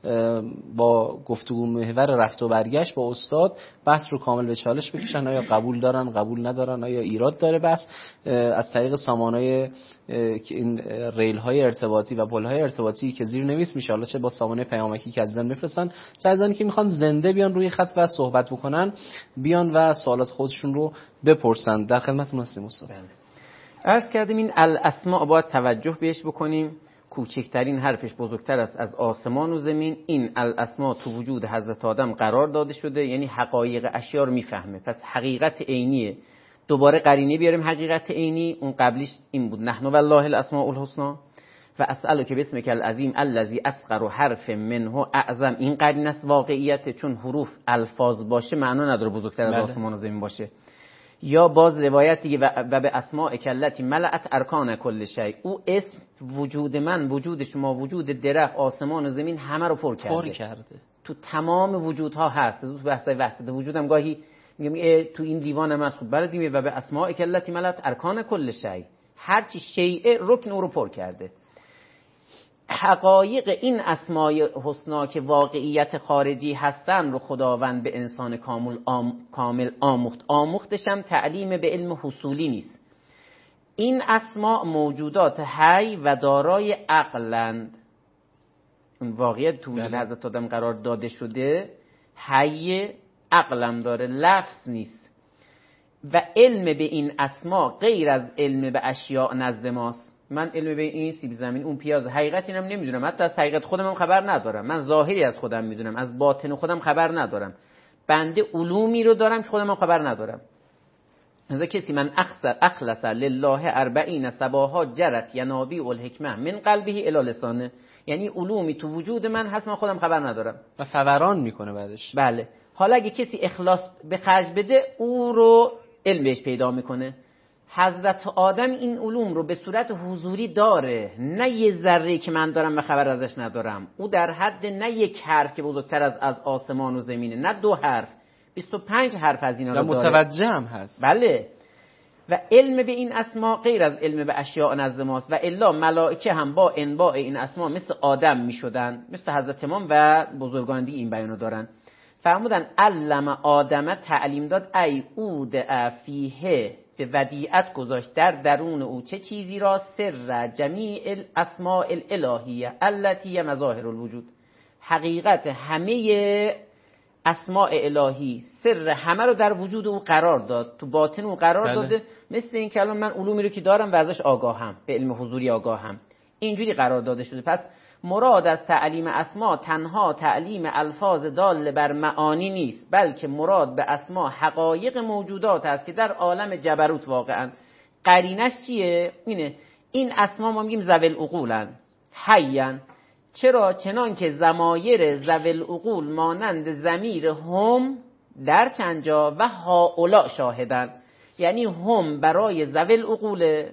Speaker 1: با گفتگو محور رفت و برگشت با استاد بحث رو کامل به چالش بکشن، آیا قبول دارن، قبول ندارن، آیا ایراد داره بحث، از طریق سامانه این ریل های ارتباطی و پل های ارتباطی که زیر نویس میشه، حالا چه با سامانه پیامکی که عزیزان میفرستن، چه عزیزانی که میخوان زنده بیان روی خط و صحبت بکنن بیان و سوالات خودشون رو بپرسن. در خدمتتون هستیم استاد.
Speaker 2: عرض کردیم این الاسماء باید توجه بهش بکنیم، کوچکترین حرفش بزرگتر است از آسمان و زمین. این الاسماء تو وجود حضرت آدم قرار داده شده، یعنی حقایق اشیا رو میفهمه. پس حقیقت عینیه. دوباره قرینه بیاریم حقیقت عینی، اون قبلیش این بود نحن والله الاسماء الحسنى و اسألک باسمک العظیم الذی اصغر حرف منه اعظم. این قرینه است واقعیت، چون حروف الفاظ باشه معنا نداره بزرگتر از آسمان و زمین باشه. یا باز روایت دیگه و به اسماء کلتی ملأت ارکان کل شیء، او اسم وجود من، وجود شما، وجود درخت، آسمان و زمین همه رو پر کرده. تو تمام وجودها هست. تو بحث وحدت وجودم گاهی میگم تو این دیوانم هست، خب بله دیگه، و به اسماء کلتی ملأت ارکان کل شیء، هر چی شیء رکن او رو پر کرده. حقایق این اسماء حسنا که واقعیت خارجی هستن رو خداوند به انسان کامل آموختش هم تعلیم به علم حصولی نیست. این اسماء موجودات حی و دارای عقلند. اون واقعیت تو وجود حضرت آدم قرار داده شده، حی عقلم داره، لفظ نیست. و علم به این اسماء غیر از علم به اشیاء نزد ماست. من علم به این سیب زمین، اون پیاز، حقیقت اینم نمیدونم، حتی از حقیقت خودم هم خبر ندارم. من ظاهری از خودم میدونم، از باطن خودم خبر ندارم. بنده علومی رو دارم که خودم هم خبر ندارم. از کسی من اخلص لله 40 صباحا جرت ینابیع الحکمه من قلبه الی لسانه، یعنی علومی تو وجود من هست من خودم خبر ندارم
Speaker 1: و فوران میکنه بعدش.
Speaker 2: بله. حالا اگه کسی اخلاص به خرج بده، او رو علم بهش پیدا میکنه. حضرت آدم این علوم رو به صورت حضوری داره، نه یه ذره که من دارم و خبر ازش ندارم. او در حد نه یک حرف که بزرگتر از آسمان و زمینه، نه 2 حرف، 25 حرف از اینا رو داره.
Speaker 1: متوجه هم هست.
Speaker 2: بله. و علم به این اسما غیر از علم به اشیاء نزد ماست. و الا ملائکه هم با انباء این اسما مثل آدم میشدن، مثل حضرت امام و بزرگان دیگه این بیانو دارن. فرمودن علم آدم، تعلیم داد، ای اود فیه، به ودیعت گذاشت در درون او چه چیزی را؟ سر جمیع الاسماء الالهیه التي مظاهر الوجود، حقیقت همه اسماء الهی، سر همه رو در وجود او قرار داد، تو باطن او قرار داده. مثل این که الان من علومی رو که دارم و ازش آگاهم، به علم حضوری آگاهم، اینجوری قرار داده شده. پس مراد از تعلیم اسما تنها تعلیم الفاظ دال بر معانی نیست، بلکه مراد به اسما حقایق موجودات است که در عالم جبروت واقعا. قرینش چیه؟ اینه این اسما ما میگیم ذوی العقولن، حیان. چرا؟ چنان که ضمایر ذوی العقول مانند ضمیر هم در چند جا و هؤلاء شاهدن، یعنی هم برای ذوی العقول،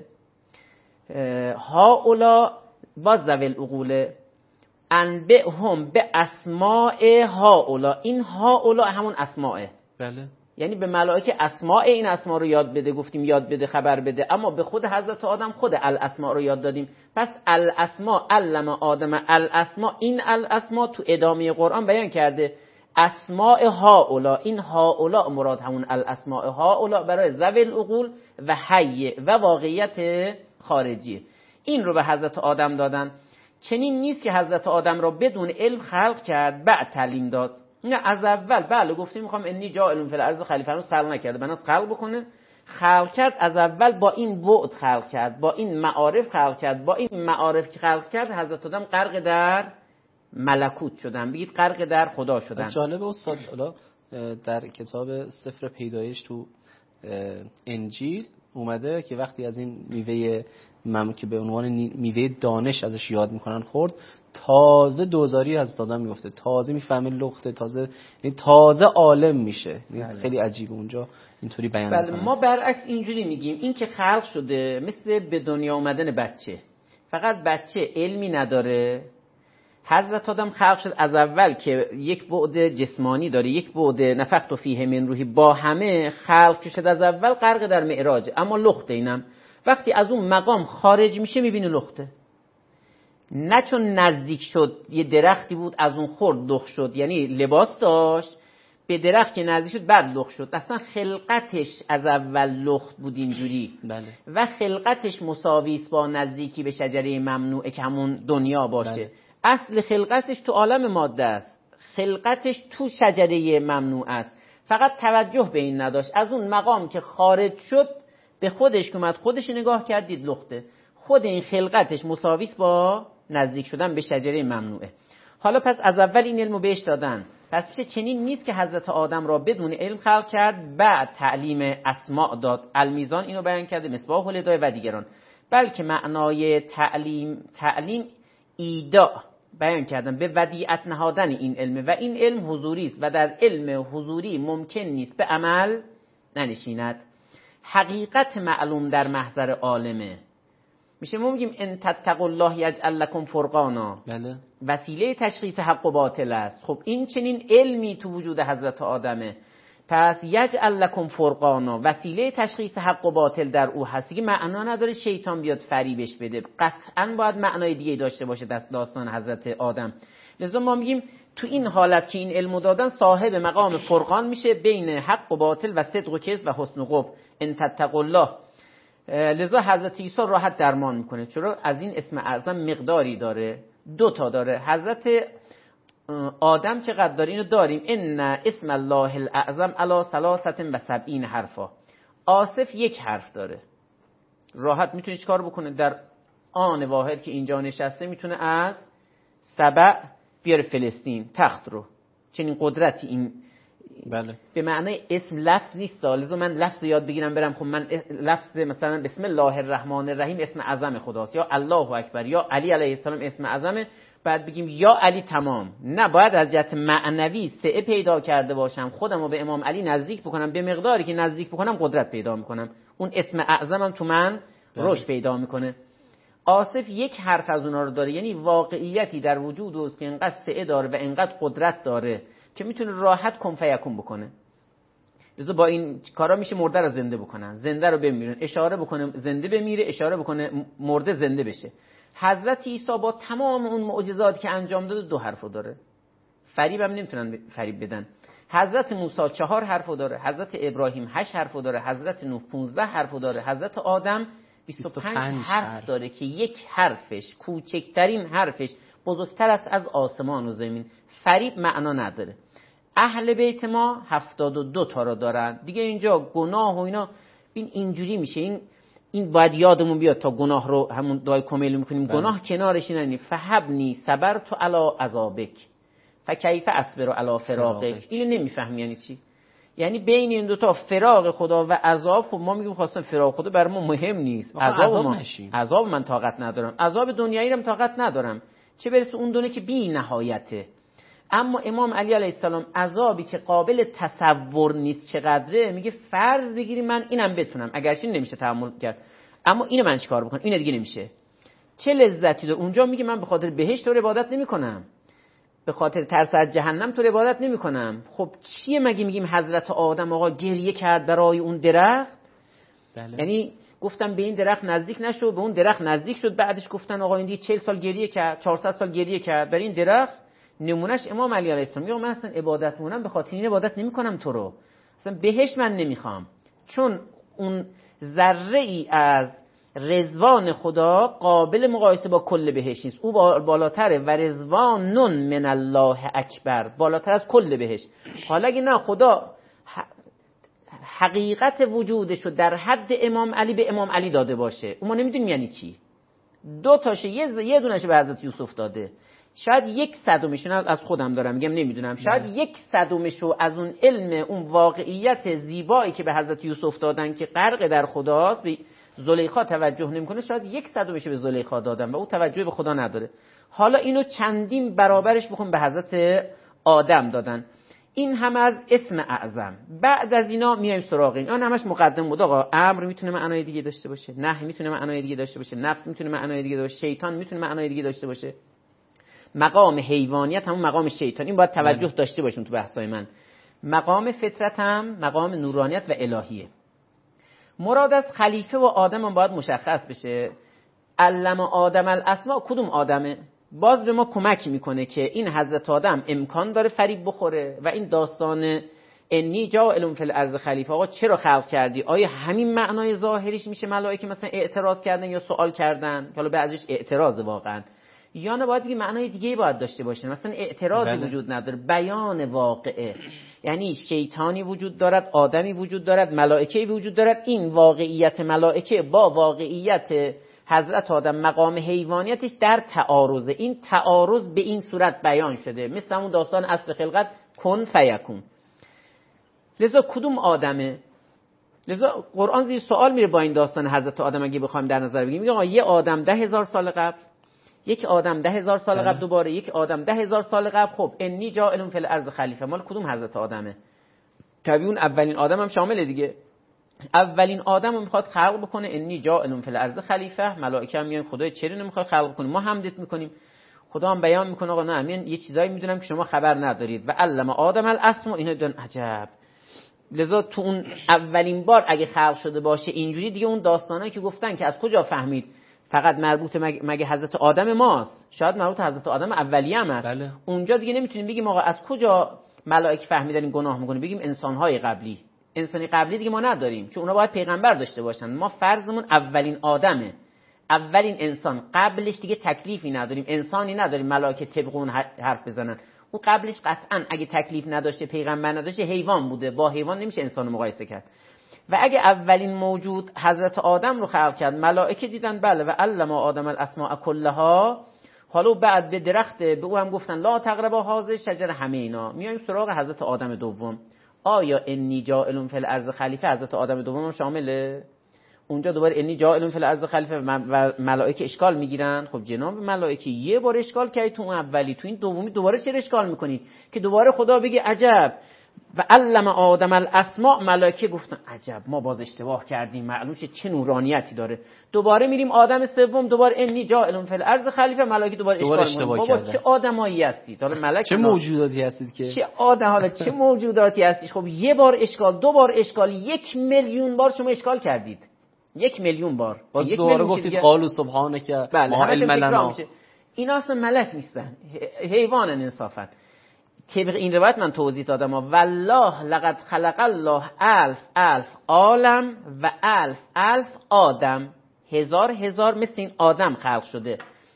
Speaker 2: هؤلاء با ذوی العقول، انبئهم به اسماء هؤلاء، این هؤلاء همون اسماءه.
Speaker 1: بله.
Speaker 2: یعنی به ملائکه اسماء این اسماء رو یاد بده، گفتیم یاد بده، خبر بده، اما به خود حضرت آدم خود الاسماء رو یاد دادیم. پس الاسماء علم آدم الاسماء، این الاسماء تو ادامه قرآن بیان کرده اسماء هؤلاء، این هؤلاء مراد همون الاسماء هؤلاء برای ذوی العقول و حی و واقعیت خارجیه. این رو به حضرت آدم دادن. چنین نیست که حضرت آدم را بدون علم خلق کرد بعد تعلیم داد. نه، از اول بله گفتیم میخوام انی جاعل فی الارض خلیفه، رو خلق نکرده، بناس خلق بکنه. خلق کرد از اول، با این بعد خلق کرد، با این معارف خلق کرد. با این معارف که خلق کرد حضرت آدم غرق در ملکوت شدن، بگید غرق در خدا شدن.
Speaker 1: جالب استاد، در کتاب سفر پیدایش تو انجیل اومده که وقتی از این میوه که به عنوان میوه دانش ازش یاد میکنن خورد، تازه دوزاری از آدم میفته، تازه میفهمه لخته، تازه عالم میشه. خیلی عجیبه اونجا اینطوری بیان میکنن.
Speaker 2: ما برعکس اینجوری میگیم این که خلق شده مثل به دنیا اومدن بچه، فقط بچه علمی نداره حضرت آدم خلق شد از اول که یک بعد جسمانی داره، یک بعد نفخت فیه من روحی، با همه خلق شد از اول غرق در معراج، اما لخته. اینم وقتی از اون مقام خارج میشه میبینه لخته. نه چون نزدیک شد یه درختی بود از اون خورد لخت شد، یعنی لباس داشت به درخت که نزدیک شد بعد لخت شد. اصلا خلقتش از اول لخت بود اینجوری.
Speaker 1: بله.
Speaker 2: و خلقتش مساوی است با نزدیکی به شجره ممنوعه که همون دنیا باشه.
Speaker 1: بله.
Speaker 2: اصل خلقتش تو عالم ماده است، خلقتش تو شجره ممنوع است، فقط توجه به این نداشت. از اون مقام که خارج شد به خودش که اومد خودش نگاه کردید لخته. خود این خلقتش مساوی است با نزدیک شدن به شجره ممنوعه. حالا پس از اول این علمو بهش دادن، پس میشه چنین نیست که حضرت آدم را بدون علم خلق کرد بعد تعلیم اسماء داد. المیزان اینو بیان کرده، مصباح الهدایه و دیگران. بلکه معنای تعلیم ایداء بیان کردن، به ودیعت نهادن این علم، و این علم حضوری است و در علم حضوری ممکن نیست به عمل ننشیند. حقیقت معلوم در محضر عالمه. میشه ما میگیم ان تتقوا الله یجعل لکم فرقانا.
Speaker 1: بله.
Speaker 2: وسیله تشخیص حق و باطل است. خب این چنین علمی تو وجود حضرت آدمه، پس یجعل لکم فرقانا وسیله تشخیص حق و باطل در او هستی که معنا نداره شیطان بیاد فریبش بده، قطعا باید معنای دیگه داشته باشه داستان حضرت آدم. لذا ما میگیم تو این حالت که این علمو دادن صاحب مقام فرقان میشه بین حق و باطل و صدق و کذب و حسن و قبح. ان تتقوا الله. لذا حضرت عیسی راحت درمان میکنه، چرا از این اسم اعظم مقداری داره، 2 تا داره. حضرت آدم چقدر داره اینو داریم، ان اسم الله الاعظم علی 73 حرفا. آصف 1 حرف داره، راحت میتونه چیکار بکنه در آن واحد که اینجا نشسته، میتونه از سبع بیاره فلسطین تخت رو. چنین قدرتی این.
Speaker 1: بله.
Speaker 2: به معنای اسم لفظ نیست، لازم من لفظ یاد بگیرم برم. خب من لفظ مثلا بسم الله الرحمن الرحیم اسم اعظم خداست، یا الله اکبر، یا علی علیه السلام اسم اعظمه، بعد بگیم یا علی تمام. نه، باید از جهت معنوی سعه پیدا کرده باشم، خودم رو به امام علی نزدیک بکنم، به مقداری که نزدیک بکنم قدرت پیدا میکنم، اون اسم اعظمم تو من رشد پیدا میکنه. آصف 1 حرف از اونا رو داره، یعنی واقعیتی در وجود است که انقدر سعه داره و انقدر قدرت داره که میتونه راحت کن فیکون بکنه. لذا با این کارا میشه مرده رو زنده بکنن، زنده رو بمیرن، اشاره بکنه زنده بمیره، اشاره بکنه مرده زنده بشه. حضرت عیسی با تمام اون معجزاتی که انجام داده 2 حرفو داره. فریب هم نمیتونن فریب بدن. حضرت موسی 4 حرفو داره، حضرت ابراهیم 8 حرفو داره، حضرت نوح 15 حرفو داره، حضرت آدم 25 حرف داره که 1 حرفش، کوچکترین حرفش، بزرگتر است از آسمان و زمین. فریب معنا نداره. اهل بیت ما 72 تا رو دارن دیگه. اینجا گناه و اینا ببین اینجوری میشه، این باید یادمون بیاد تا گناه رو همون دعای کمیل میکنیم. گناه کنارش اینه، فهبنی صبرت علی عذابک فکیف اصبر علی فراقک. اینو نمیفهمی یعنی چی؟ یعنی بین این 2 تا فراق خدا و عذاب. خب ما میگیم خواستم فراق خدا برای ما مهم نیست، عذاب من طاقت ندارم، عذاب دنیایی هم طاقت ندارم، چه برسه اون دونه که بی نهایته. اما امام علی علیه السلام عذابی که قابل تصور نیست چقدره، میگه فرض بگیری من اینم بتونم، اگرچه نمیشه تحمل کرد، اما اینو من چیکار بکنم، این دیگه نمیشه. چه لذتی داره اونجا. میگه من به خاطر بهشت تو عبادت نمیکنم، به خاطر ترس از جهنم تو عبادت نمیکنم. خب چیه مگه میگیم حضرت آدم آقا گریه کرد برای اون درخت؟
Speaker 1: بله.
Speaker 2: یعنی گفتم به این درخت نزدیک نشو، به اون درخت نزدیک شد، بعدش گفتن آقا این دیگه 40 سال گریه کرد، 400 سال گریه کرد برای این درخت. نمونهش امام علی علیه السلام میگه من اصلا عبادت مونم به خاطر این عبادت نمیکنم تو رو، اصلا بهشت من نمیخوام، چون اون ذره ای از رضوان خدا قابل مقایسه با کل بهشت نیست. او بالاتره و رضوان من الله اکبر، بالاتر از کل بهشت. حالا اگه نه خدا حقیقت وجودشو در حد امام علی به امام علی داده باشه، اون ما نمیدونیم یعنی چی. 2 تاشه، یه دونهش به حضرت یوسف داده، شاید 1/100 از خودم دارم میگم نمیدونم، شاید 1/100 از اون علم، اون واقعیت زیبایی که به حضرت یوسف دادن که غرق در خداست، به زلیخا توجه نمیکنه، شاید 1/100 به زلیخا دادن و او توجه به خدا نداره. حالا اینو چندین برابرش بکن به حضرت آدم دادن. این هم از اسم اعظم. بعد از اینا میایم سراغ این. آن همش مقدم بود. آقا امر میتونه معنای دیگه داشته باشه، نهی میتونه معنای دیگه داشته باشه، نفس میتونه معنای دیگه داشته باشه، شیطان میتونه معنای دیگه داشته باشه. مقام حیوانیت همون مقام شیطانی، این باید توجه داشته باشیم تو بحثای من. مقام فطرت هم مقام نورانیت و الهیه. مراد از خلیفه و آدم هم باید مشخص بشه. علم آدم الاسماء، کدوم آدمه؟ باز به ما کمک میکنه که این حضرت آدم امکان داره فریب بخوره و این داستان انی جاعل فی الارض خلیفه، آقا چرا خلق کردی؟ آیا همین معنای ظاهریش میشه ملائکه مثلا اعتراض کردن یا سوال کردن که حالا بعضیش اعتراض واقعا، یا نه باید بگیم معنای دیگه باید داشته باشه، مثلا اعتراضی وجود نداره، بیان واقعه، یعنی شیطانی وجود دارد، آدمی وجود دارد، ملائکه‌ای وجود دارد، این واقعیت ملائکه با واقعیت حضرت آدم مقام حیوانیتش در تعارضه، این تعارض به این صورت بیان شده، مثل همون داستان اصل خلقت کن فیکون. لذا کدوم آدمه؟ لذا قرآن زیر سوال میره با این داستان حضرت آدم اگه بخوایم در نظر بگیریم. میگه یه آدم 10,000 سال قبل، یک آدم 10,000 سال قبل دوباره یک آدم 10,000 سال قبل. خب انی جاعل فی الارض خلیفه مال کدوم حضرت آدمه؟ طبیعی اون اولین آدم هم شامله دیگه. اولین آدم رو میخواد خلق بکنه، انی جاعل فی الارض خلیفه. ملائکه هم میگن خدای چرا نمیخواد خلق بکنی؟ ما حمدت میکنیم. خدا هم بیان میکنه آقا نه، من یه چیزایی میدونم که شما خبر ندارید. و علم آدم الاسماء، اینا دون عجب. لذا تو اون اولین بار اگه خلق شده باشه اینجوری، دیگه اون داستانایی که گفتن که از کجا فهمید فقط مربوط مگه حضرت آدم ماست، شاید مربوط حضرت آدم اولیه هم است.
Speaker 1: بله.
Speaker 2: اونجا دیگه نمیتونیم بگیم آقا از کجا ملائکه فهمیدن این گناه میکنه، بگیم انسان‌های قبلی. انسانی قبلی دیگه ما نداریم، چون اونا باید پیغمبر داشته باشن. ما فرضمون اولین آدمه، اولین انسان. قبلش دیگه تکلیفی نداریم، انسانی نداریم ملائکه طبق اون حرف بزنن. اون قبلش قطعا اگه تکلیف نداشته، پیغمبر نداشته، حیوان بوده. با حیوان نمیشه انسان رو مقایسه کرد. و اگه اولین موجود حضرت آدم رو خلق کرد، ملائکه دیدن بله، و علم آدم الاسماء کلها. حالا بعد به درخت به او هم گفتن لا تقربا هذه الشجره. همه اینا میایم سراغ حضرت آدم دوم. آیا انی جاعل فی الارض خلیفه حضرت آدم دوم هم شامله؟ اونجا دوباره انی جاعل فی الارض خلیفه و ملائکه اشکال میگیرن. خب جناب ملائکه یه بار اشکال کردید تو اون اولی، تو این دومی دوباره چرا اشکال میکنید که دوباره خدا بگه عجب و علم آدم الاسماء. ملائکه گفتن عجب ما باز اشتباه کردیم، معلوم شه چه نورانیتی داره. دوباره میریم آدم سوم، دوباره انی جاعل فی الارض خلیفه. ملائکه دوباره اشتباه بابا چه آدمایی هستید؟ حالا ملائکه
Speaker 1: چه موجوداتی هستید که
Speaker 2: چه حالا چه موجوداتی هستید؟ خب یه بار اشکال، دو بار اشکال، 1,000,000 بار شما اشکال کردید. 1,000,000 بار.
Speaker 1: باز دوباره گفتید قالوا سبحانك ما علم لنا.
Speaker 2: اینا اصلا ملک نیستن، حیوانن انصافا. طبق این روایت من توضیح دادم والله لقد خلق الله 1000 عالم و 1000 آدم. 1000 مثل این آدم خلق شده.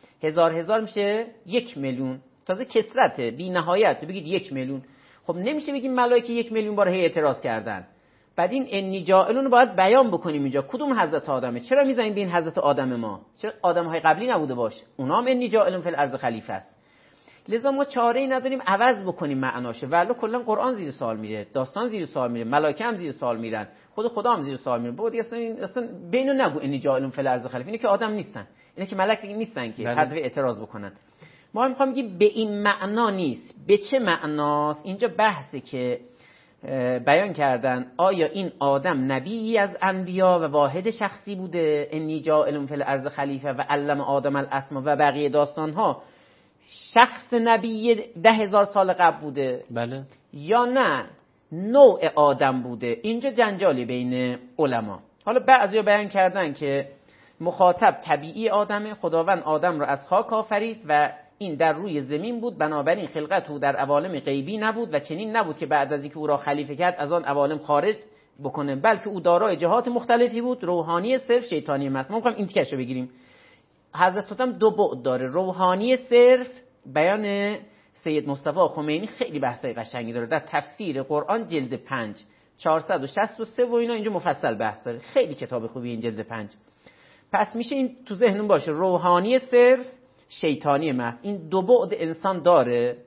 Speaker 2: 1000 میشه 1,000,000. تازه کثرته بی نهایت، بگید 1,000,000. خب نمیشه بگیم ملائکه 1,000,000 بار هی اعتراض کردن. بعد این انی جاعلون رو باید بیان بکنیم اینجا کدوم حضرت آدمه. چرا میزنیم به این حضرت آدم ما؟ چرا آدم‌های قبلی نبوده باشه؟ اونا هم انی جاعلون فی الارض خلیفه است. لذا ما چاره‌ای نداریم عوض بکنیم معناشه. ولی کلا قرآن زیر سوال میره، داستان زیر سوال میره، ملائکه هم زیر سوال میرن، خدا هم زیر سوال میره. بود اصلا بینو نگو انی جاعلون فی الارض خلیفه. اینا که آدم نیستن، اینا که ملک نیستن که حد اعتراض بکنن. ما میخوام بگیم به این معنا نیست. به چه معناست؟ اینجا بحثه که بیان کردن آیا این آدم نبی از انبیا و واحد شخصی بوده، انی جاعل فی الارض خلیفه و علم آدم الاسماء و بقیه داستان ها شخص نبی 10,000 سال قبل بوده؟
Speaker 1: بله.
Speaker 2: یا نه نوع آدم بوده؟ اینجا جنجالی بین علما. حالا بعضیا بیان کردن که مخاطب طبیعی آدمه، خداوند آدم را از خاک آفرید و این در روی زمین بود، بنابراین خلقت او در عوالم غیبی نبود و چنین نبود که بعد از اینکه او را خلیفه کرد از آن عوالم خارج بکنه، بلکه او دارای جهات مختلفی بود، روحانی صرف، شیطانی مست. ما می‌خوایم این تیکش رو بگیریم. حضرت آدم دو بعد داره، روحانی صرف. بیان سید مصطفی خمینی خیلی بحثای قشنگی داره در تفسیر قرآن جلد 5 463 و اینا، اینجا مفصل بحث داره. خیلی کتاب خوبی این جلد 5. پس میشه این تو ذهنمون باشه، روحانی صرف، شیطانی محض. این دو بعد انسان داره.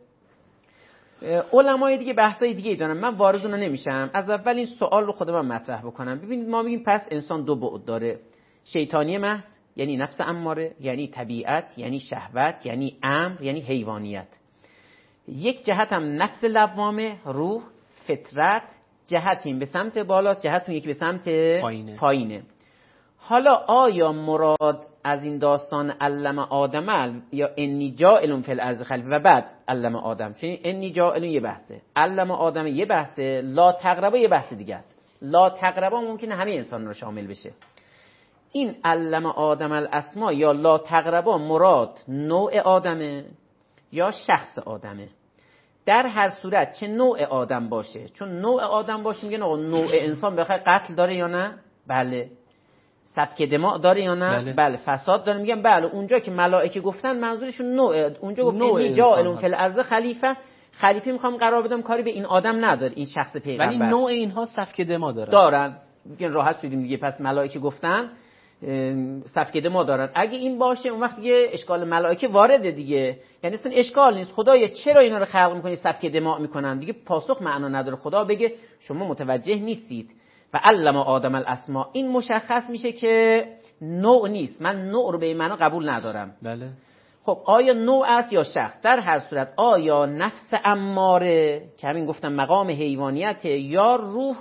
Speaker 2: علمای دیگه بحثای دیگه دارن، من وارد اون نمیشم. از اول این سوال رو خودم مطرح بکنم. ببینید ما میگیم پس انسان دو بعد داره، شیطانی محض یعنی نفس اماره، یعنی طبیعت، یعنی شهوت، یعنی امر، یعنی حیوانیت. یک جهت هم نفس لوامه، روح، فطرت. جهتیم به سمت بالاست، جهتون یکی به سمت پایینه. حالا آیا مراد از این داستان علم آدم یا انی جاعل فی الارض خلیفه و بعد علم آدم؟ چون انی جاعل یه بحثه، علم آدم یه بحثه، لا تقربا یه بحث دیگه است. لا تقربا ممکنه همه انسان رو شامل بشه. این علم آدم الاسما یا لا تقربا مراد نوع آدمه یا شخص آدمه. در هر صورت چه نوع آدم باشه، چون نوع آدم باشه میگن نوع انسان بخیر قتل داره یا نه؟ بله. سفک دماء داره یا نه؟ بله. فساد داره؟ میگن بله. اونجا که ملائکه گفتن منظورشون نوع، اونجا گفت انی جاعل فی الارض خلیفه میخوام قرار بدم، کاری به این آدم نداره، این شخص پیغمبر.
Speaker 1: ولی نوع اینها سفک دماء
Speaker 2: دارن. میگن راحت شدیم دیگه، پس ملائکه گفتن سفک دماء دارن. اگه این باشه اون وقت دیگه اشکال ملائکه وارده دیگه، یعنی اصلا اشکال نیست. خدایا چرا اینا رو خلق میکنی سفک دماء میکنن؟ دیگه پاسخ معنا نداره. خدا بگه شما متوجه نیستید. و علم آدم الاسما، این مشخص میشه که نوع نیست. من نوع رو به این معنا قبول ندارم.
Speaker 1: بله.
Speaker 2: خب آیا نوع است یا شخص؟ در هر صورت آیا نفس اماره که همین گفتم مقام حیوانیت یا روح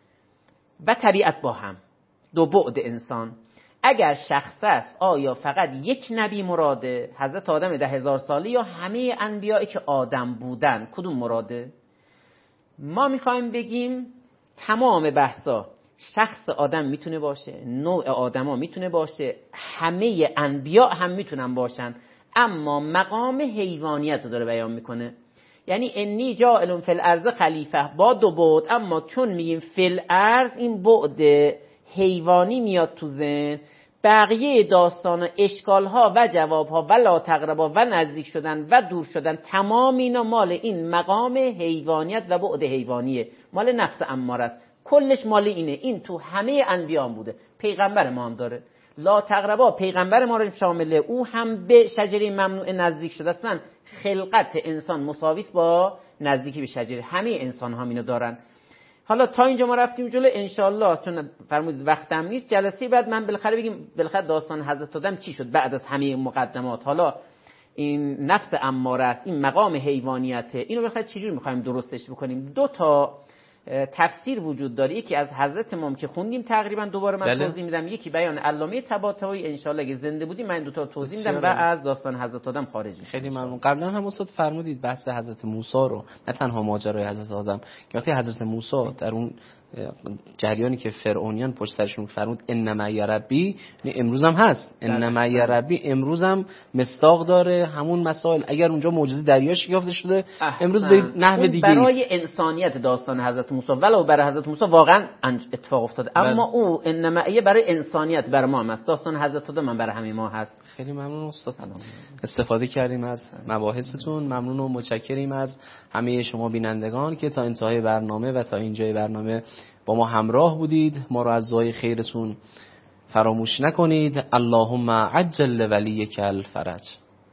Speaker 2: و طبیعت با هم دو بعد انسان؟ اگر شخص است آیا فقط یک نبی مراده، حضرت آدم 10,000 ساله، یا همه انبیایی که آدم بودن؟ کدوم مراده؟ ما میخوایم بگیم تمام بحثا شخص آدم میتونه باشه، نوع آدما میتونه باشه، همه انبیا هم میتونن باشن، اما مقام حیوانیت رو داره بیان میکنه. یعنی انی جاعل فی الارض خلیفه با دو بعد، اما چون میگیم فی الارض این بعد حیوانی میاد تو ذهن، بقیه داستان و اشکالها و جوابها و لا تقربا و نزدیک شدن و دور شدن، تمام اینا مال این مقام حیوانیت و بعد حیوانیه، مال نفس اماره است. کلش مال اینه. این تو همه انبیا بوده، پیغمبر ما هم داره. لا تقربا پیغمبر ما رو شامله، او هم به شجره ممنوع نزدیک شده اصلا. خلقت انسان مساویس با نزدیکی به شجره، همه انسان ها اینو دارن. حالا تا اینجا ما رفتیم جلو، انشالله چون فرمودید وقتم نیست، جلسه بعد من بالاخره بگیم بالاخره داستان حضرت آدم چی شد بعد از همه مقدمات. حالا این نفس اماره است، این مقام حیوانیته، اینو بالاخره چجوری میخوایم درستش بکنیم؟ دو تا تفسیر وجود داره. یکی از حضرت امام که خوندیم تقریبا، دوباره من توضیح میدم. یکی بیان علامه طباطبایی، ان شاء الله اگه زنده بودیم من دو تا توضیح میدم و از داستان حضرت آدم خارج میشیم.
Speaker 1: خیلی ممنون. قبلا هم استاد فرمودید بحث حضرت موسی رو، نه تنها ماجرای حضرت آدم، که وقتی حضرت موسی در اون جریانی که فرعونیان پشت سرشون فرمود ان معی ربی، یعنی امروز هم هست ان معی ربی، امروز هم مصداق داره همون مسائل. اگر اونجا معجزه دریا شکافته شده، امروز به نحو دیگه
Speaker 2: برای انسانیت داستان حضرت موسی، ولو برای حضرت موسی واقعا اتفاق افتاده، اما او ان معی برای انسانیت برای ما هم است. داستان حضرت آدم برای همه ما هست.
Speaker 1: خیلی ممنون استاد، استفاده کردیم از مباحثتون. ممنون و متشکریم از همه شما بینندگان که تا انتهای برنامه و تا اینجای برنامه با ما همراه بودید. ما را از دعای خیرتون فراموش نکنید. اللهم عجل ولیک الفرج.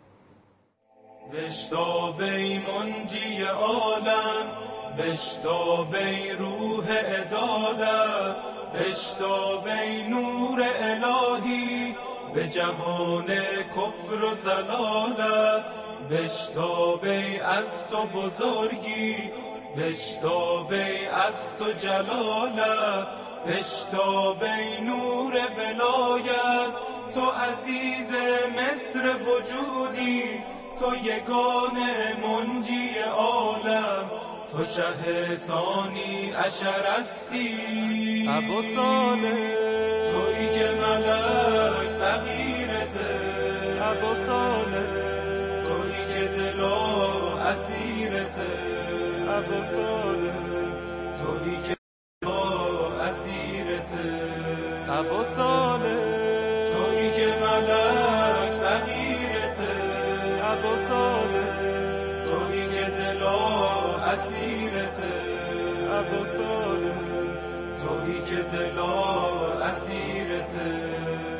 Speaker 3: بشتابی منجی عالم، بشتابی روح عدالت، بشتابی نور الهی به جهان کفر و ضلالت، بشتابی از تو بزرگی، بشتابی از تو جلالت، بشتابی نور ولایت، تو عزیز مصر وجودی، تو یگانه منجی عالم، تو شه ثانی اشرستی ابو صالح، تویی که ملک فقیرته ابو صالح، تویی که دلا اسیرته ابو صالح، تویی که دلا اسیرته ابو صالح، تویی که ملک فقیرته ابو صالح، تویی که دلا اسیرته ابو صالح، تویی که دلا اسیرته.